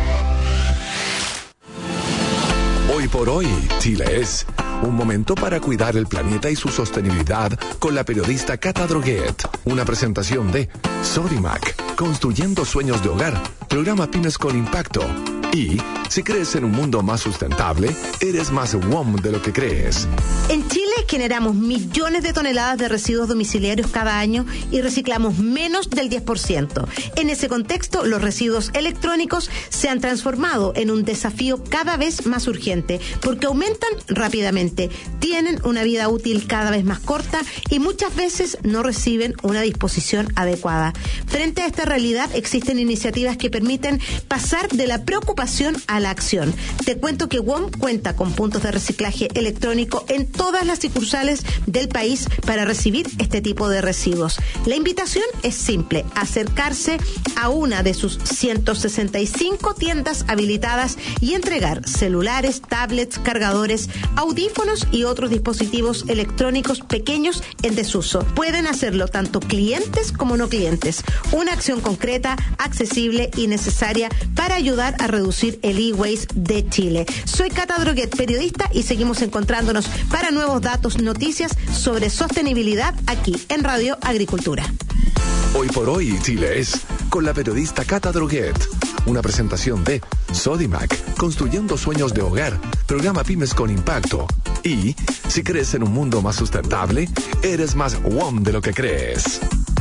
Hoy por hoy, Chile es un momento para cuidar el planeta y su sostenibilidad con la periodista Cata Droguet. Una presentación de Sodimac, construyendo sueños de hogar, programa Pymes con Impacto. Y si crees en un mundo más sustentable, eres más WOM de lo que crees. En Chile generamos millones de toneladas de residuos domiciliarios cada año y reciclamos menos del 10%. En ese contexto, los residuos electrónicos se han transformado en un desafío cada vez más urgente porque aumentan rápidamente, tienen una vida útil cada vez más corta y muchas veces no reciben una disposición adecuada. Frente a esta realidad, existen iniciativas que permiten pasar de la preocupación a la acción. Te cuento que WOM cuenta con puntos de reciclaje electrónico en todas las sucursales del país para recibir este tipo de residuos. La invitación es simple: acercarse a una de sus 165 tiendas habilitadas y entregar celulares, tablets, cargadores, audífonos y otros dispositivos electrónicos pequeños en desuso. Pueden hacerlo tanto clientes como no clientes. Una acción concreta, accesible y necesaria para ayudar a reducir el e-waste de Chile. Soy Cata Droguet, periodista, y seguimos encontrándonos para nuevos datos, noticias sobre sostenibilidad aquí en Radio Agricultura. Hoy por hoy, Chile es con la periodista Cata Droguet. Una presentación de Sodimac, construyendo sueños de hogar, programa Pymes con Impacto. Y si crees en un mundo más sustentable, eres más WOM de lo que crees.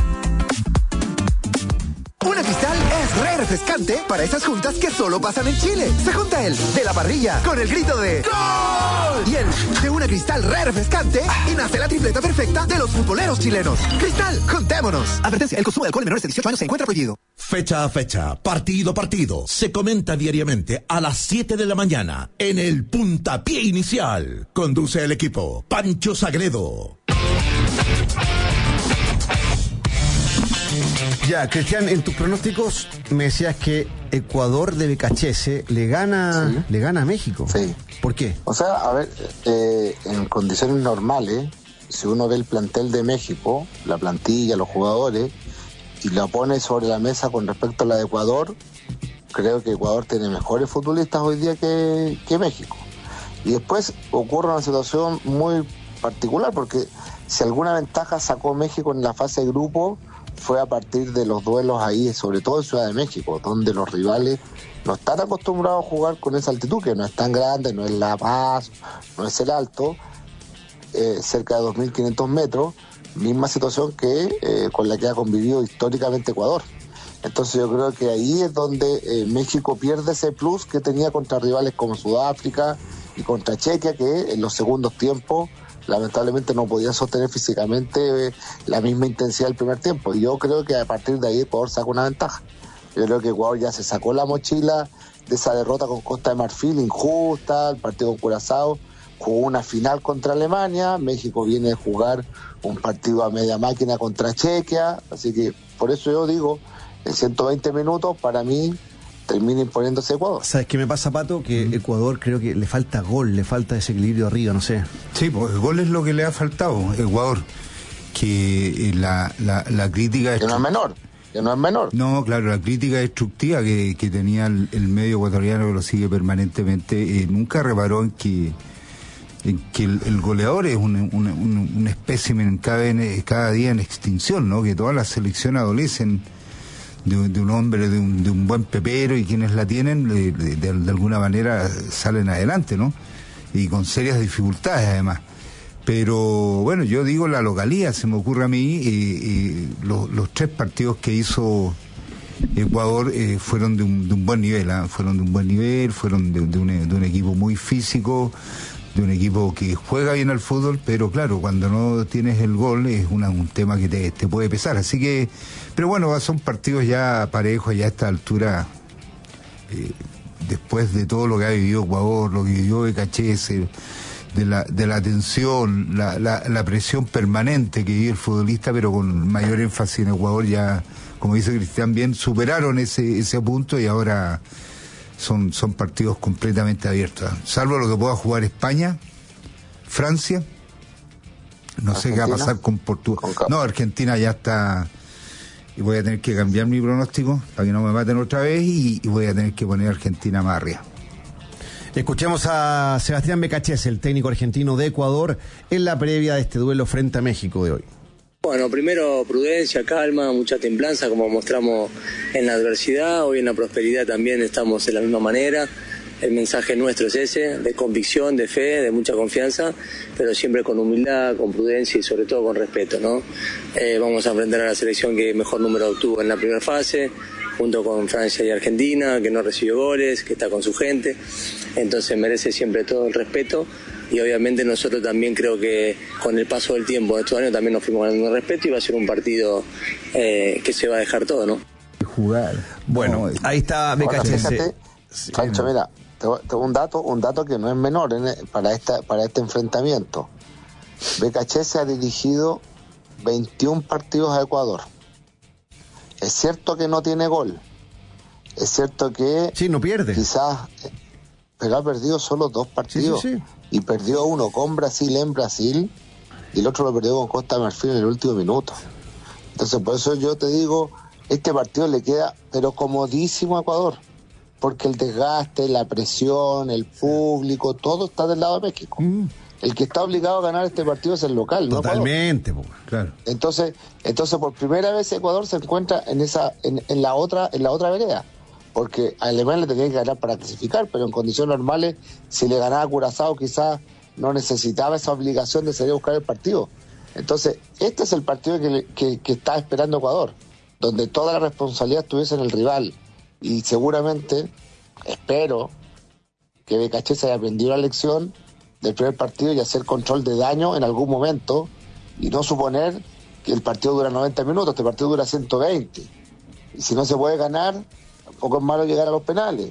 Una Cristal es re refrescante para esas juntas que solo pasan en Chile. Se junta el de la parrilla con el grito de ¡Gol! Y el de una Cristal re refrescante y nace la tripleta perfecta de los futboleros chilenos. Cristal, juntémonos. Advertencia: el consumo de alcohol en menores de 18 años se encuentra prohibido. Fecha a fecha, partido a partido, se comenta diariamente a las 7 de la mañana en el Puntapié Inicial. Conduce el equipo Pancho Sagredo. Ya, Cristian, en tus pronósticos me decías que Ecuador de Becachese le gana a México. Sí. ¿Por qué? O sea, a ver, en condiciones normales, si uno ve el plantel de México, la plantilla, los jugadores, y la pone sobre la mesa con respecto a la de Ecuador, creo que Ecuador tiene mejores futbolistas hoy día que México. Y después ocurre una situación muy particular, porque si alguna ventaja sacó México en la fase de grupo, fue a partir de los duelos ahí, sobre todo en Ciudad de México, donde los rivales no están acostumbrados a jugar con esa altitud, que no es tan grande, no es La Paz, no es el Alto, cerca de 2.500 metros, misma situación que con la que ha convivido históricamente Ecuador. Entonces yo creo que ahí es donde México pierde ese plus que tenía contra rivales como Sudáfrica y contra Chequia, que en los segundos tiempos lamentablemente no podía sostener físicamente la misma intensidad del primer tiempo. Y yo creo que a partir de ahí Ecuador saca una ventaja. Yo creo que Ecuador ya se sacó la mochila de esa derrota con Costa de Marfil, injusta, el partido con Curazao, jugó una final contra Alemania, México viene de jugar un partido a media máquina contra Chequia, así que por eso yo digo, en 120 minutos para mí termina imponiéndose Ecuador. ¿Sabes qué me pasa, Pato? Que Ecuador creo que le falta gol, le falta desequilibrio arriba, no sé. Sí, pues el gol es lo que le ha faltado a Ecuador, que la crítica... Que no es menor. Que no es menor. No, claro, la crítica destructiva que tenía el medio ecuatoriano, que lo sigue permanentemente, nunca reparó en que el goleador es un espécimen cada día en extinción, ¿no? Que todas las selecciones adolecen de un hombre, de un buen pepero, y quienes la tienen de alguna manera salen adelante, ¿no? Y con serias dificultades además. Pero bueno, yo digo la localía, se me ocurre a mí, los 3 partidos que hizo Ecuador fueron de un buen nivel, fueron de un equipo muy físico, de un equipo que juega bien al fútbol, pero claro, cuando no tienes el gol es un tema que te puede pesar, así que, pero bueno, son partidos ya parejos, ya a esta altura, después de todo lo que ha vivido Ecuador, lo que vivió Becachese, de la tensión, la presión permanente que vive el futbolista, pero con mayor énfasis en Ecuador, ya, como dice Cristian bien, superaron ese punto y ahora son partidos completamente abiertos, salvo lo que pueda jugar España, Francia, No sé qué va a pasar con Portugal. No, Argentina ya está... Y voy a tener que cambiar mi pronóstico para que no me maten otra vez y voy a tener que poner a Argentina más arriba. Escuchemos a Sebastián Becachese, el técnico argentino de Ecuador, en la previa de este duelo frente a México de hoy. Bueno, primero prudencia, calma, mucha templanza, como mostramos en la adversidad. Hoy en la prosperidad también estamos de la misma manera. El mensaje nuestro es ese, de convicción, de fe, de mucha confianza, pero siempre con humildad, con prudencia y sobre todo con respeto, ¿no? Vamos a enfrentar a la selección que mejor número obtuvo en la primera fase, junto con Francia y Argentina, que no recibió goles, que está con su gente, entonces merece siempre todo el respeto. Y obviamente nosotros también creo que con el paso del tiempo de estos años también nos fuimos ganando respeto y va a ser un partido que se va a dejar todo, ¿no? Jugar. Bueno, ahí está Becachese. Pancho, mira, tengo un dato que no es menor para este enfrentamiento. Becachese ha dirigido 21 partidos a Ecuador. Es cierto que no tiene gol. Es cierto que... Sí, no pierde. Quizás... Pero ha perdido solo 2 partidos. Sí. Y perdió uno con Brasil en Brasil y el otro lo perdió con Costa de Marfil en el último minuto. Entonces, por eso yo te digo, este partido le queda, pero comodísimo a Ecuador. Porque el desgaste, la presión, el público, todo está del lado de México. El que está obligado a ganar este partido es el local, ¿no? Totalmente, claro. Entonces por primera vez Ecuador se encuentra en la otra vereda. Porque a Alemania le tenía que ganar para clasificar, pero en condiciones normales, si le ganaba a Curazao, quizás no necesitaba esa obligación de salir a buscar el partido. Entonces, este es el partido que está esperando Ecuador, donde toda la responsabilidad estuviese en el rival. Y seguramente, espero, que Becachese haya aprendido la lección del primer partido y hacer control de daño en algún momento, y no suponer que el partido dura 90 minutos, este partido dura 120. Y si no se puede ganar... Tampoco es malo llegar a los penales.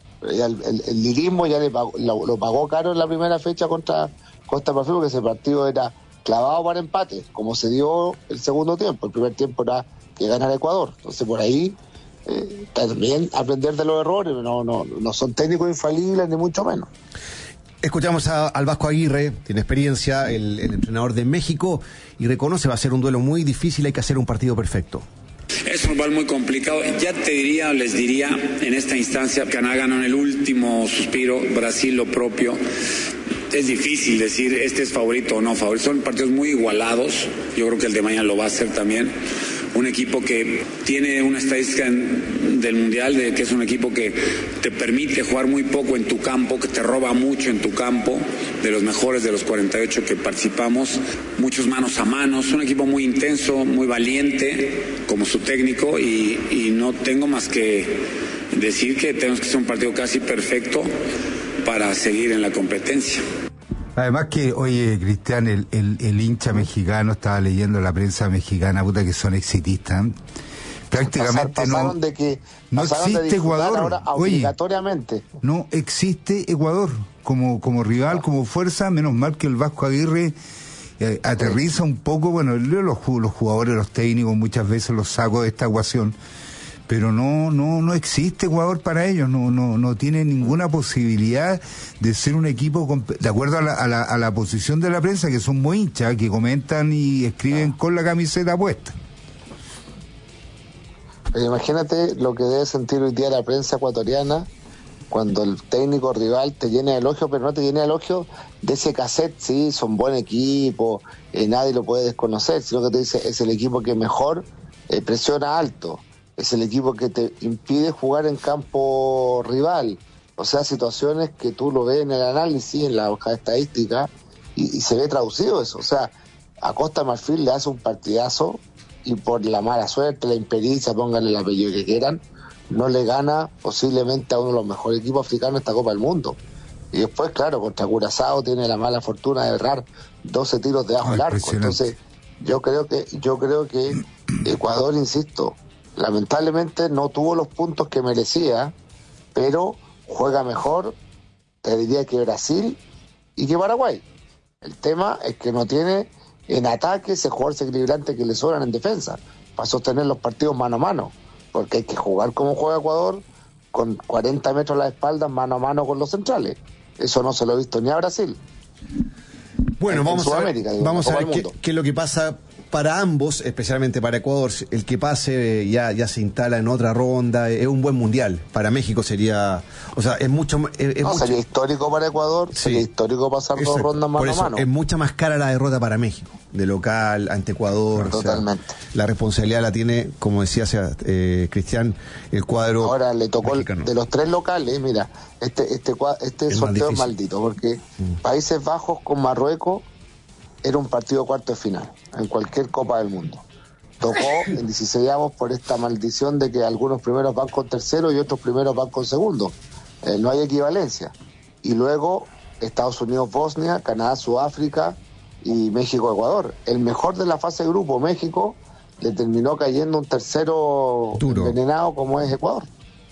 El lirismo ya lo pagó caro en la primera fecha contra Costa de Marfil, porque ese partido era clavado para empate, como se dio el segundo tiempo. El primer tiempo era que ganara Ecuador. Entonces por ahí también aprender de los errores. No son técnicos infalibles, ni mucho menos. Escuchamos al Vasco Aguirre, tiene experiencia, el entrenador de México, y reconoce va a ser un duelo muy difícil, hay que hacer un partido perfecto. Es un rival muy complicado. Ya les diría en esta instancia, Canadá ganó en el último suspiro, Brasil lo propio. Es difícil decir este es favorito o no favorito. Son partidos muy igualados. Yo creo que el de mañana lo va a hacer también. Un equipo que tiene una estadística del Mundial de que es un equipo que te permite jugar muy poco en tu campo, que te roba mucho en tu campo, de los mejores de los 48 que participamos, muchos manos a manos, un equipo muy intenso, muy valiente como su técnico y no tengo más que decir que tenemos que hacer un partido casi perfecto para seguir en la competencia. Además que, oye, Cristian, el hincha mexicano, estaba leyendo la prensa mexicana, puta que son exitistas. Prácticamente pasaron de que no existe Ecuador. Ahora obligatoriamente. Oye, no existe Ecuador como rival, como fuerza, menos mal que el Vasco Aguirre aterriza un poco. Bueno, los jugadores, los técnicos, muchas veces los saco de esta ecuación. Pero no existe Ecuador para ellos, no tiene ninguna posibilidad de ser un equipo, de acuerdo a la posición de la prensa, que son muy hinchas, que comentan y escriben con la camiseta puesta. Pero imagínate lo que debe sentir hoy día la prensa ecuatoriana cuando el técnico rival te llena de elogios, pero no te llena de elogios de ese cassette, sí, son buen equipo, nadie lo puede desconocer, sino que te dice, es el equipo que mejor presiona alto. Es el equipo que te impide jugar en campo rival. O sea, situaciones que tú lo ves en el análisis, en la hoja de estadística, y se ve traducido eso. O sea, a Costa de Marfil le hace un partidazo y por la mala suerte, la impericia, pónganle el apellido que quieran, no le gana posiblemente a uno de los mejores equipos africanos de esta Copa del Mundo. Y después, claro, contra Curazao tiene la mala fortuna de errar 12 tiros de bajo el arco. Entonces, yo creo que Ecuador, insisto, lamentablemente no tuvo los puntos que merecía, pero juega mejor, te diría, que Brasil y que Paraguay. El tema es que no tiene en ataque ese jugador desequilibrante que le sobran en defensa para sostener los partidos mano a mano, porque hay que jugar como juega Ecuador, con 40 metros a la espalda, mano a mano con los centrales. Eso no se lo he visto ni a Brasil. Bueno, vamos a ver qué es lo que pasa para ambos, especialmente para Ecuador. El que pase ya se instala en otra ronda, es un buen mundial. Para México sería, o sea, es mucho sería histórico para Ecuador, sería histórico pasar 2 rondas mano a mano. Es mucha más cara la derrota para México, de local ante Ecuador. Totalmente. O sea, la responsabilidad la tiene, como decía Cristian, el cuadro. Ahora le tocó mexicano. De los 3 locales, mira, este sorteo es maldito, porque Países Bajos con Marruecos era un partido cuarto de final en cualquier Copa del Mundo. Tocó en 16avos por esta maldición de que algunos primeros van con tercero y otros primeros van con segundo. No hay equivalencia. Y luego Estados Unidos, Bosnia, Canadá, Sudáfrica y México, Ecuador. El mejor de la fase de grupo, México, le terminó cayendo un tercero envenenado como es Ecuador.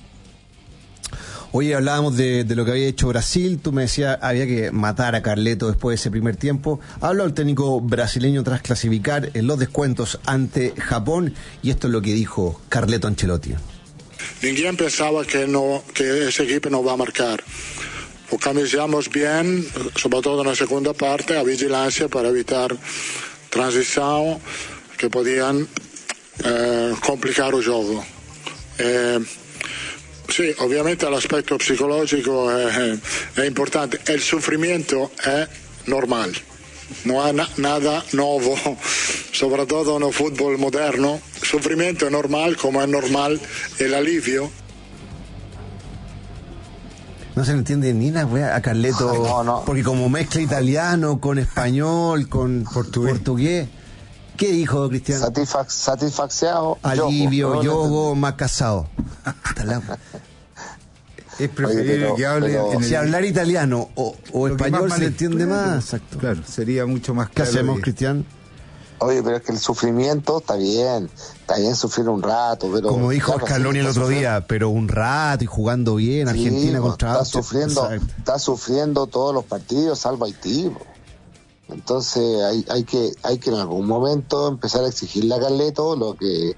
Oye, hablábamos de lo que había hecho Brasil. Tú me decías, había que matar a Carleto después de ese primer tiempo. Habló el técnico brasileño tras clasificar en los descuentos ante Japón, y esto es lo que dijo Carleto Ancelotti. Ninguém pensaba que ese equipo no va a marcar. Organizamos bien, sobre todo en la segunda parte, a vigilancia para evitar transición que podían complicar el juego. Sí, ovviamente l'aspetto psicologico è importante. El sufrimiento è normal. No hay nada nuevo, sobre todo en el fútbol moderno. El sufrimiento es normal, como es normal el alivio. No se le entiende ni una wea a Carleto, no. Porque como mezcla italiano con español, con portugués. ¿Qué dijo, Cristian? Satisfacción. Alivio, yogo, más casado. Es preferible que hable... Si hablar italiano o español se le entiende más. Exacto. Claro, sería mucho más claro. ¿Qué hacemos, Cristian? Oye, pero es que el sufrimiento está bien sufrir un rato, pero... Como dijo Scaloni el otro día, pero un rato y jugando bien, sí, Argentina contra Austria. Está sufriendo todos los partidos, salvo Haití. Entonces hay que en algún momento empezar a exigirle a Carleto lo que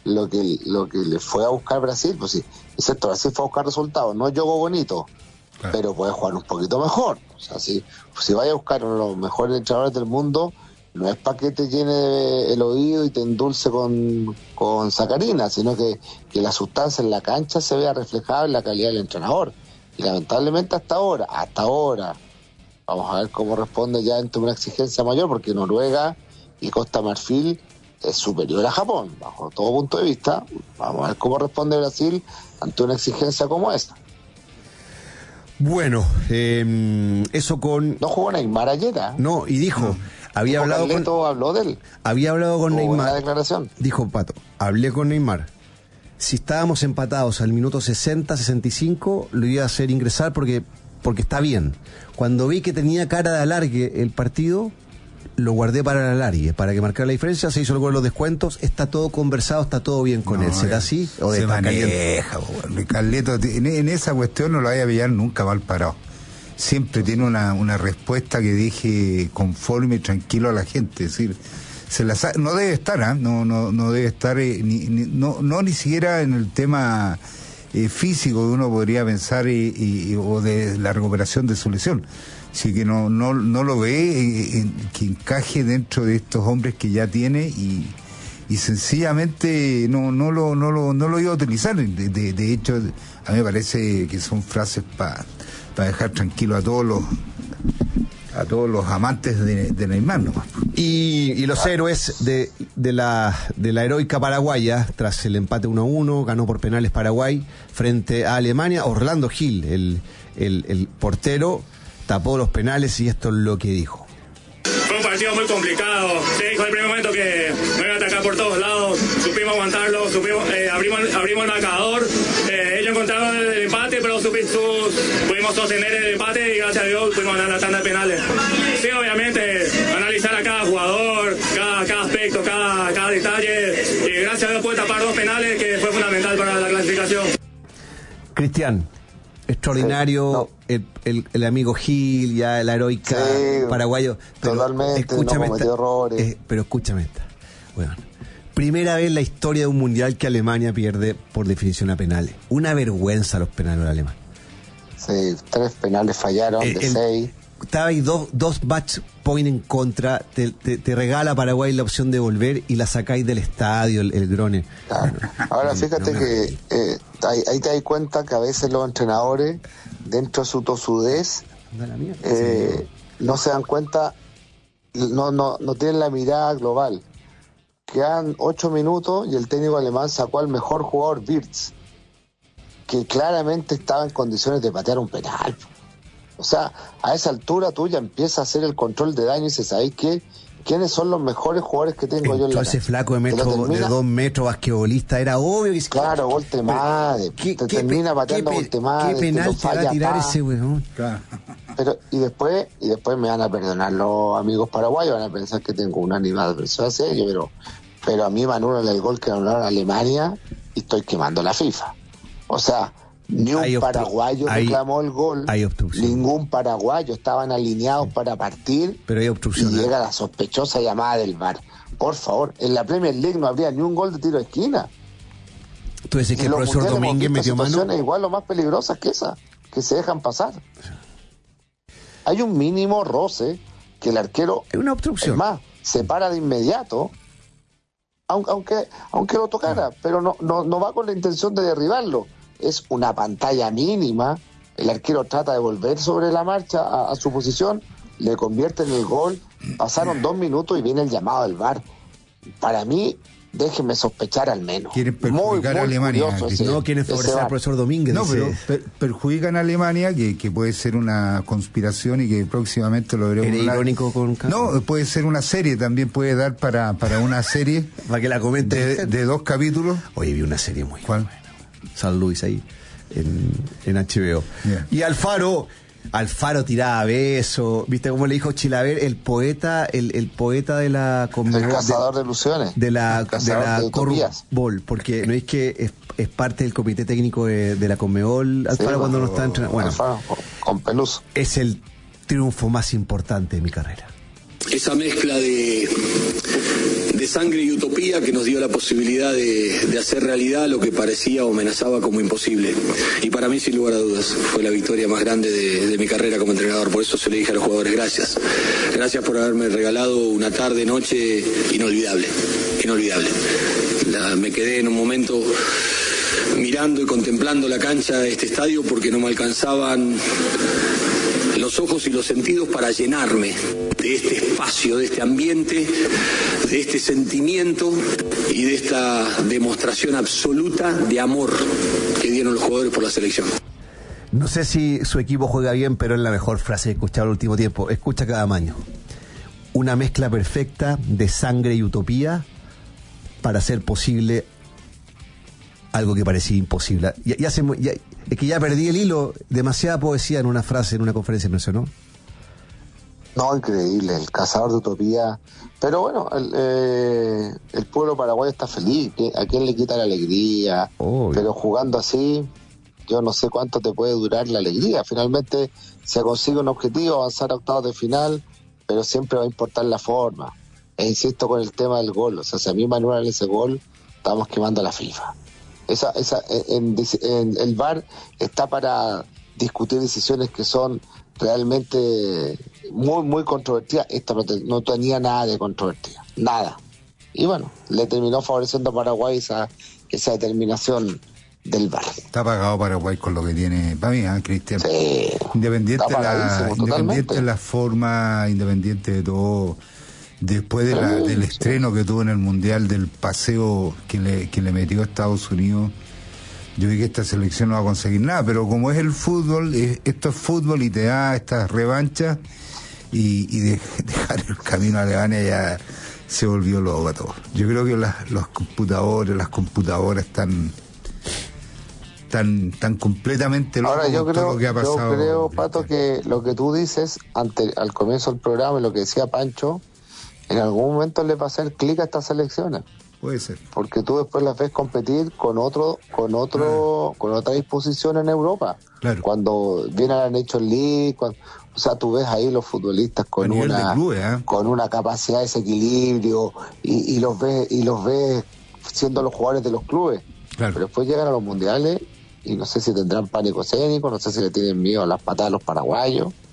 le fue a buscar Brasil. Pues sí, es cierto, Brasil fue a buscar resultados, no es juego bonito, claro, pero puede jugar un poquito mejor. O sea, si vaya a buscar a los mejores entrenadores del mundo, no es para que te llene el oído y te endulce con sacarina, sino que la sustancia en la cancha se vea reflejada en la calidad del entrenador. Y lamentablemente hasta ahora, vamos a ver cómo responde ya ante una exigencia mayor, porque Noruega y Costa Marfil es superior a Japón, bajo todo punto de vista. Vamos a ver cómo responde Brasil ante una exigencia como esa. Bueno, eso con... No jugó Neymar ayer, ¿eh? No, y dijo... Había hablado habló de él. Había hablado con Neymar. Una declaración. Dijo Pato, hablé con Neymar. Si estábamos empatados al minuto 60, 65, lo iba a hacer ingresar porque está bien. Cuando vi que tenía cara de alargue el partido, lo guardé para el alargue, para que marcara la diferencia. Se hizo el gol de los descuentos, está todo conversado, está todo bien con él. ¿Será así? ¿O se maneja? Carleto, en esa cuestión no lo vaya a pillar nunca mal parado. Siempre tiene una respuesta que deje conforme y tranquilo a la gente. Es decir, no debe estar, no debe estar ni siquiera en el tema físico que uno podría pensar o de la recuperación de su lesión. Así que no lo ve que encaje dentro de estos hombres que ya tiene y sencillamente no lo iba a utilizar. De hecho, a mí me parece que son frases para dejar tranquilo a todos los amantes de Neymar, ¿no? Y los héroes de la heroica paraguaya, tras el empate 1-1, ganó por penales Paraguay frente a Alemania. Orlando Gil, el portero, tapó los penales y esto es lo que dijo. Fue un partido muy complicado. Se dijo en el primer momento que me iban a atacar por todos lados. Supimos aguantarlo, abrimos el marcador. Ellos encontraron el empate, pero pudimos sostener el empate y gracias a Dios pudimos ganar la tanda de penales. Sí, obviamente, analizar a cada jugador, cada aspecto, cada detalle. Y gracias a Dios pude tapar 2 penales que fue fundamental para la clasificación. Cristian, extraordinario, el amigo Gil, ya la heroica paraguayo. Pero totalmente, escúchame no cometió errores. Pero escúchame esta. Bueno, primera vez en la historia de un mundial que Alemania pierde por definición a penales. Una vergüenza los penales de Alemania. Sí, 3 penales fallaron de 6. estaba ahí dos match point en contra, te regala Paraguay la opción de volver y la sacáis del estadio, el Grone. Claro. Ahora fíjate que ahí te das cuenta que a veces los entrenadores, dentro de su tosudez, no se dan cuenta, no tienen la mirada global. Quedan 8 minutos y el técnico alemán sacó al mejor jugador, Wirtz, que claramente estaba en condiciones de patear un penal. O sea, a esa altura tú ya empiezas a hacer el control de daño y dices, ¿sabes qué? ¿Quiénes son los mejores jugadores que tengo yo en la ese flaco de 2 metros basquetbolista, era obvio que... Claro, Voltemade, te termina pateando Voltemade. ¿Qué penal te va a tirar ese weón? Claro. Pero, y después me van a perdonar los amigos paraguayos, van a pensar que tengo un animal adversario serio, pero a mí me anulan el gol que anularon a Alemania y estoy quemando la FIFA. O sea, ni un paraguayo reclamó el gol, ningún paraguayo, estaban alineados para partir, pero hay obstrucción, y llega la sospechosa llamada del VAR. Por favor, en la Premier League no habría ni un gol de tiro de esquina. Tú decís que el profesor Domínguez metió mano. Igual lo más peligrosas que esa, que se dejan pasar. Hay un mínimo roce que el arquero, es una obstrucción, es más, se para de inmediato, aunque lo tocara, pero no va con la intención de derribarlo. Es una pantalla mínima, el arquero trata de volver sobre la marcha a su posición, le convierte en el gol, pasaron 2 minutos y viene el llamado del VAR. Para mí, déjenme sospechar al menos. Quieren perjudicar a Alemania. No quieren favorecer al profesor Domínguez. No, pero perjudican a Alemania, que puede ser una conspiración y que próximamente lo veremos. ¿Eres irónico con No, puede ser una serie, también puede dar para una serie. Para que la comente. De 2 capítulos. Oye, vi una serie muy ¿Cuál? buena. San Luis ahí, en HBO. Yeah. Y Alfaro tiraba besos, ¿viste cómo le dijo Chilaver, el poeta de la el cazador de ilusiones, de la Conmebol, porque no es que es parte del comité técnico de la Conmebol, Alfaro, cuando no está entrenando. Bueno, Alfaro, con Peluso. Es el triunfo más importante de mi carrera. Esa mezcla de sangre y utopía que nos dio la posibilidad de hacer realidad lo que parecía o amenazaba como imposible. Y para mí, sin lugar a dudas, fue la victoria más grande de mi carrera como entrenador. Por eso se le dije a los jugadores, gracias. Gracias por haberme regalado una tarde, noche inolvidable. Me quedé en un momento mirando y contemplando la cancha de este estadio porque no me alcanzaban los ojos y los sentidos para llenarme de este espacio, de este ambiente, de este sentimiento y de esta demostración absoluta de amor que dieron los jugadores por la selección. No sé si su equipo juega bien, pero es la mejor frase que he escuchado el último tiempo. Escucha cada maño. Una mezcla perfecta de sangre y utopía para hacer posible algo que parecía imposible. Es que ya perdí el hilo. Demasiada poesía en una frase, en una conferencia, ¿no? No, increíble, el cazador de utopía. Pero bueno, el pueblo paraguayo está feliz. ¿A quién le quita la alegría? Pero jugando así, yo no sé cuánto te puede durar la alegría. Finalmente se consigue un objetivo, avanzar a octavos de final, pero siempre va a importar la forma. E insisto con el tema del gol. O sea, si a mí me anulan ese gol, estamos quemando a la FIFA. El VAR está para discutir decisiones que son realmente muy, muy controvertidas. Esta no tenía nada de controvertida, nada. Y bueno, le terminó favoreciendo a Paraguay esa determinación del VAR. Está pagado Paraguay con lo que tiene, para mí, Cristian. Sí, independiente de la forma, independiente de todo. Después del estreno que tuvo en el Mundial, del paseo que le metió a Estados Unidos, yo vi que esta selección no va a conseguir nada, pero como es el fútbol, esto es fútbol y te da estas revanchas y dejar el camino a Alemania ya se volvió loco a todo. Yo creo que las computadoras están completamente locos. Ahora yo creo, lo que ha pasado. Yo creo, Pato, que lo que tú dices al comienzo del programa y lo que decía Pancho, en algún momento le va a hacer clic a estas selecciones. Puede ser. Porque tú después las ves competir con otra disposición en Europa. Claro. Cuando viene a la Nations League, o sea, tú ves ahí los futbolistas con una capacidad de desequilibrio y los ves siendo los jugadores de los clubes. Claro. Pero después llegan a los mundiales y no sé si tendrán pánico escénico, no sé si le tienen miedo a las patadas a los paraguayos.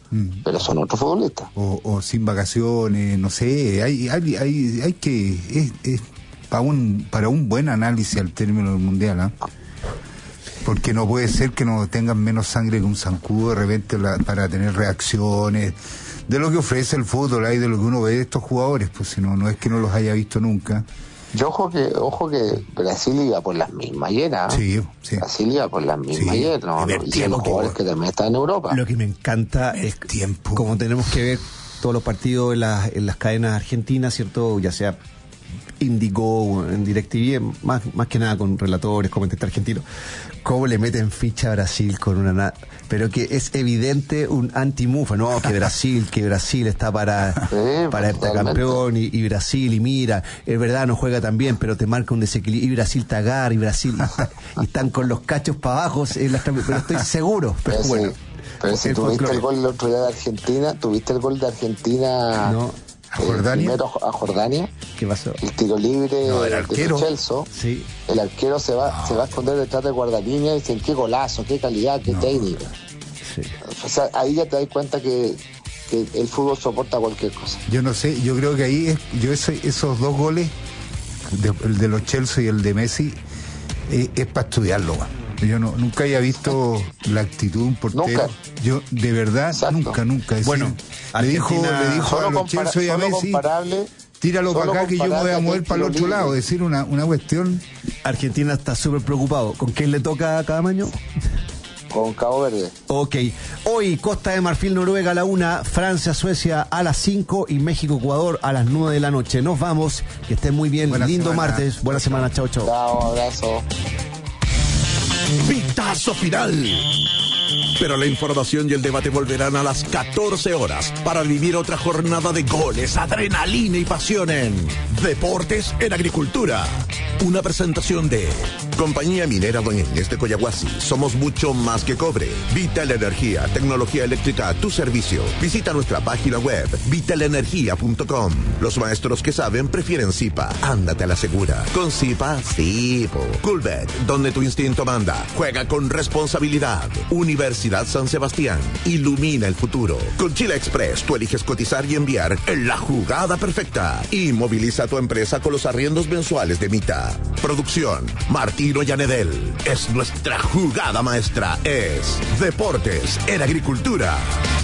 pero son otros futbolistas. O sin vacaciones, no sé, hay que... Es para un buen análisis al término del Mundial, ¿eh? Porque no puede ser que no tengan menos sangre que un zancudo de repente para tener reacciones de lo que ofrece el fútbol y de lo que uno ve de estos jugadores, pues si no es que no los haya visto nunca. Yo ojo que Brasil iba por las mismas ayer, ¿eh? Sí. Brasil iba por las mismas ayer, ¿no? Y los jugadores que también están en Europa. Lo que me encanta es tiempo. Como tenemos que ver todos los partidos en las cadenas argentinas, ¿cierto? Ya sea Indigo, en DirecTV, más que nada con relatores, comentantes argentinos, cómo le meten ficha a Brasil con una... Pero que es evidente un anti-mufa, ¿no? Que Brasil está para estar campeón y Brasil, y mira, es verdad, no juega tan bien, pero te marca un desequilibrio, y Brasil te agarra, y Brasil, y están con los cachos para abajo, pero estoy seguro, pero bueno. Pero si tuviste el gol el otro día de Argentina, No. ¿A Jordania? Primero a Jordania. ¿Qué pasó? El tiro libre de Chelsea. Sí. El arquero se va a esconder detrás de guardalínea y dicen qué golazo, qué calidad, qué técnica. Sí. O sea, ahí ya te das cuenta que el fútbol soporta cualquier cosa. Yo no sé, yo creo que ahí esos dos goles, el de los Chelsea y el de Messi, es para estudiarlo, man. Yo nunca había visto la actitud de un portero. Nunca. Yo, de verdad, nunca. Bueno, le dijo a los Chelsea y a Messi, tíralo para acá que yo me voy a mover para el otro lado. Es decir, una cuestión. Argentina está súper preocupado. ¿Con quién le toca cada año? Con Cabo Verde. Ok. Hoy, Costa de Marfil, Noruega a la 1, Francia, Suecia a las 5 y México, Ecuador a las 9 de la noche. Nos vamos. Que estén muy bien. Lindo martes. Buena semana. Chao. Chao, abrazo. Pitazo final. Pero la información y el debate volverán a las 14 horas para vivir otra jornada de goles, adrenalina y pasión en Deportes en Agricultura. Una presentación de Compañía Minera Doña Inés de Coyahuasi. Somos mucho más que cobre. Vital Energía, tecnología eléctrica a tu servicio. Visita nuestra página web vitalenergia.com. Los maestros que saben prefieren Zipa. Ándate a la segura. Con Zipa, sí. Coolbet, donde tu instinto manda. Juega con responsabilidad. Universidad San Sebastián. Ilumina el futuro. Con Chile Express, tú eliges cotizar y enviar en la jugada perfecta. Y moviliza tu empresa con los arriendos mensuales de Mita. Producción, Martino Yanedel. Es nuestra jugada maestra. Es Deportes en Agricultura.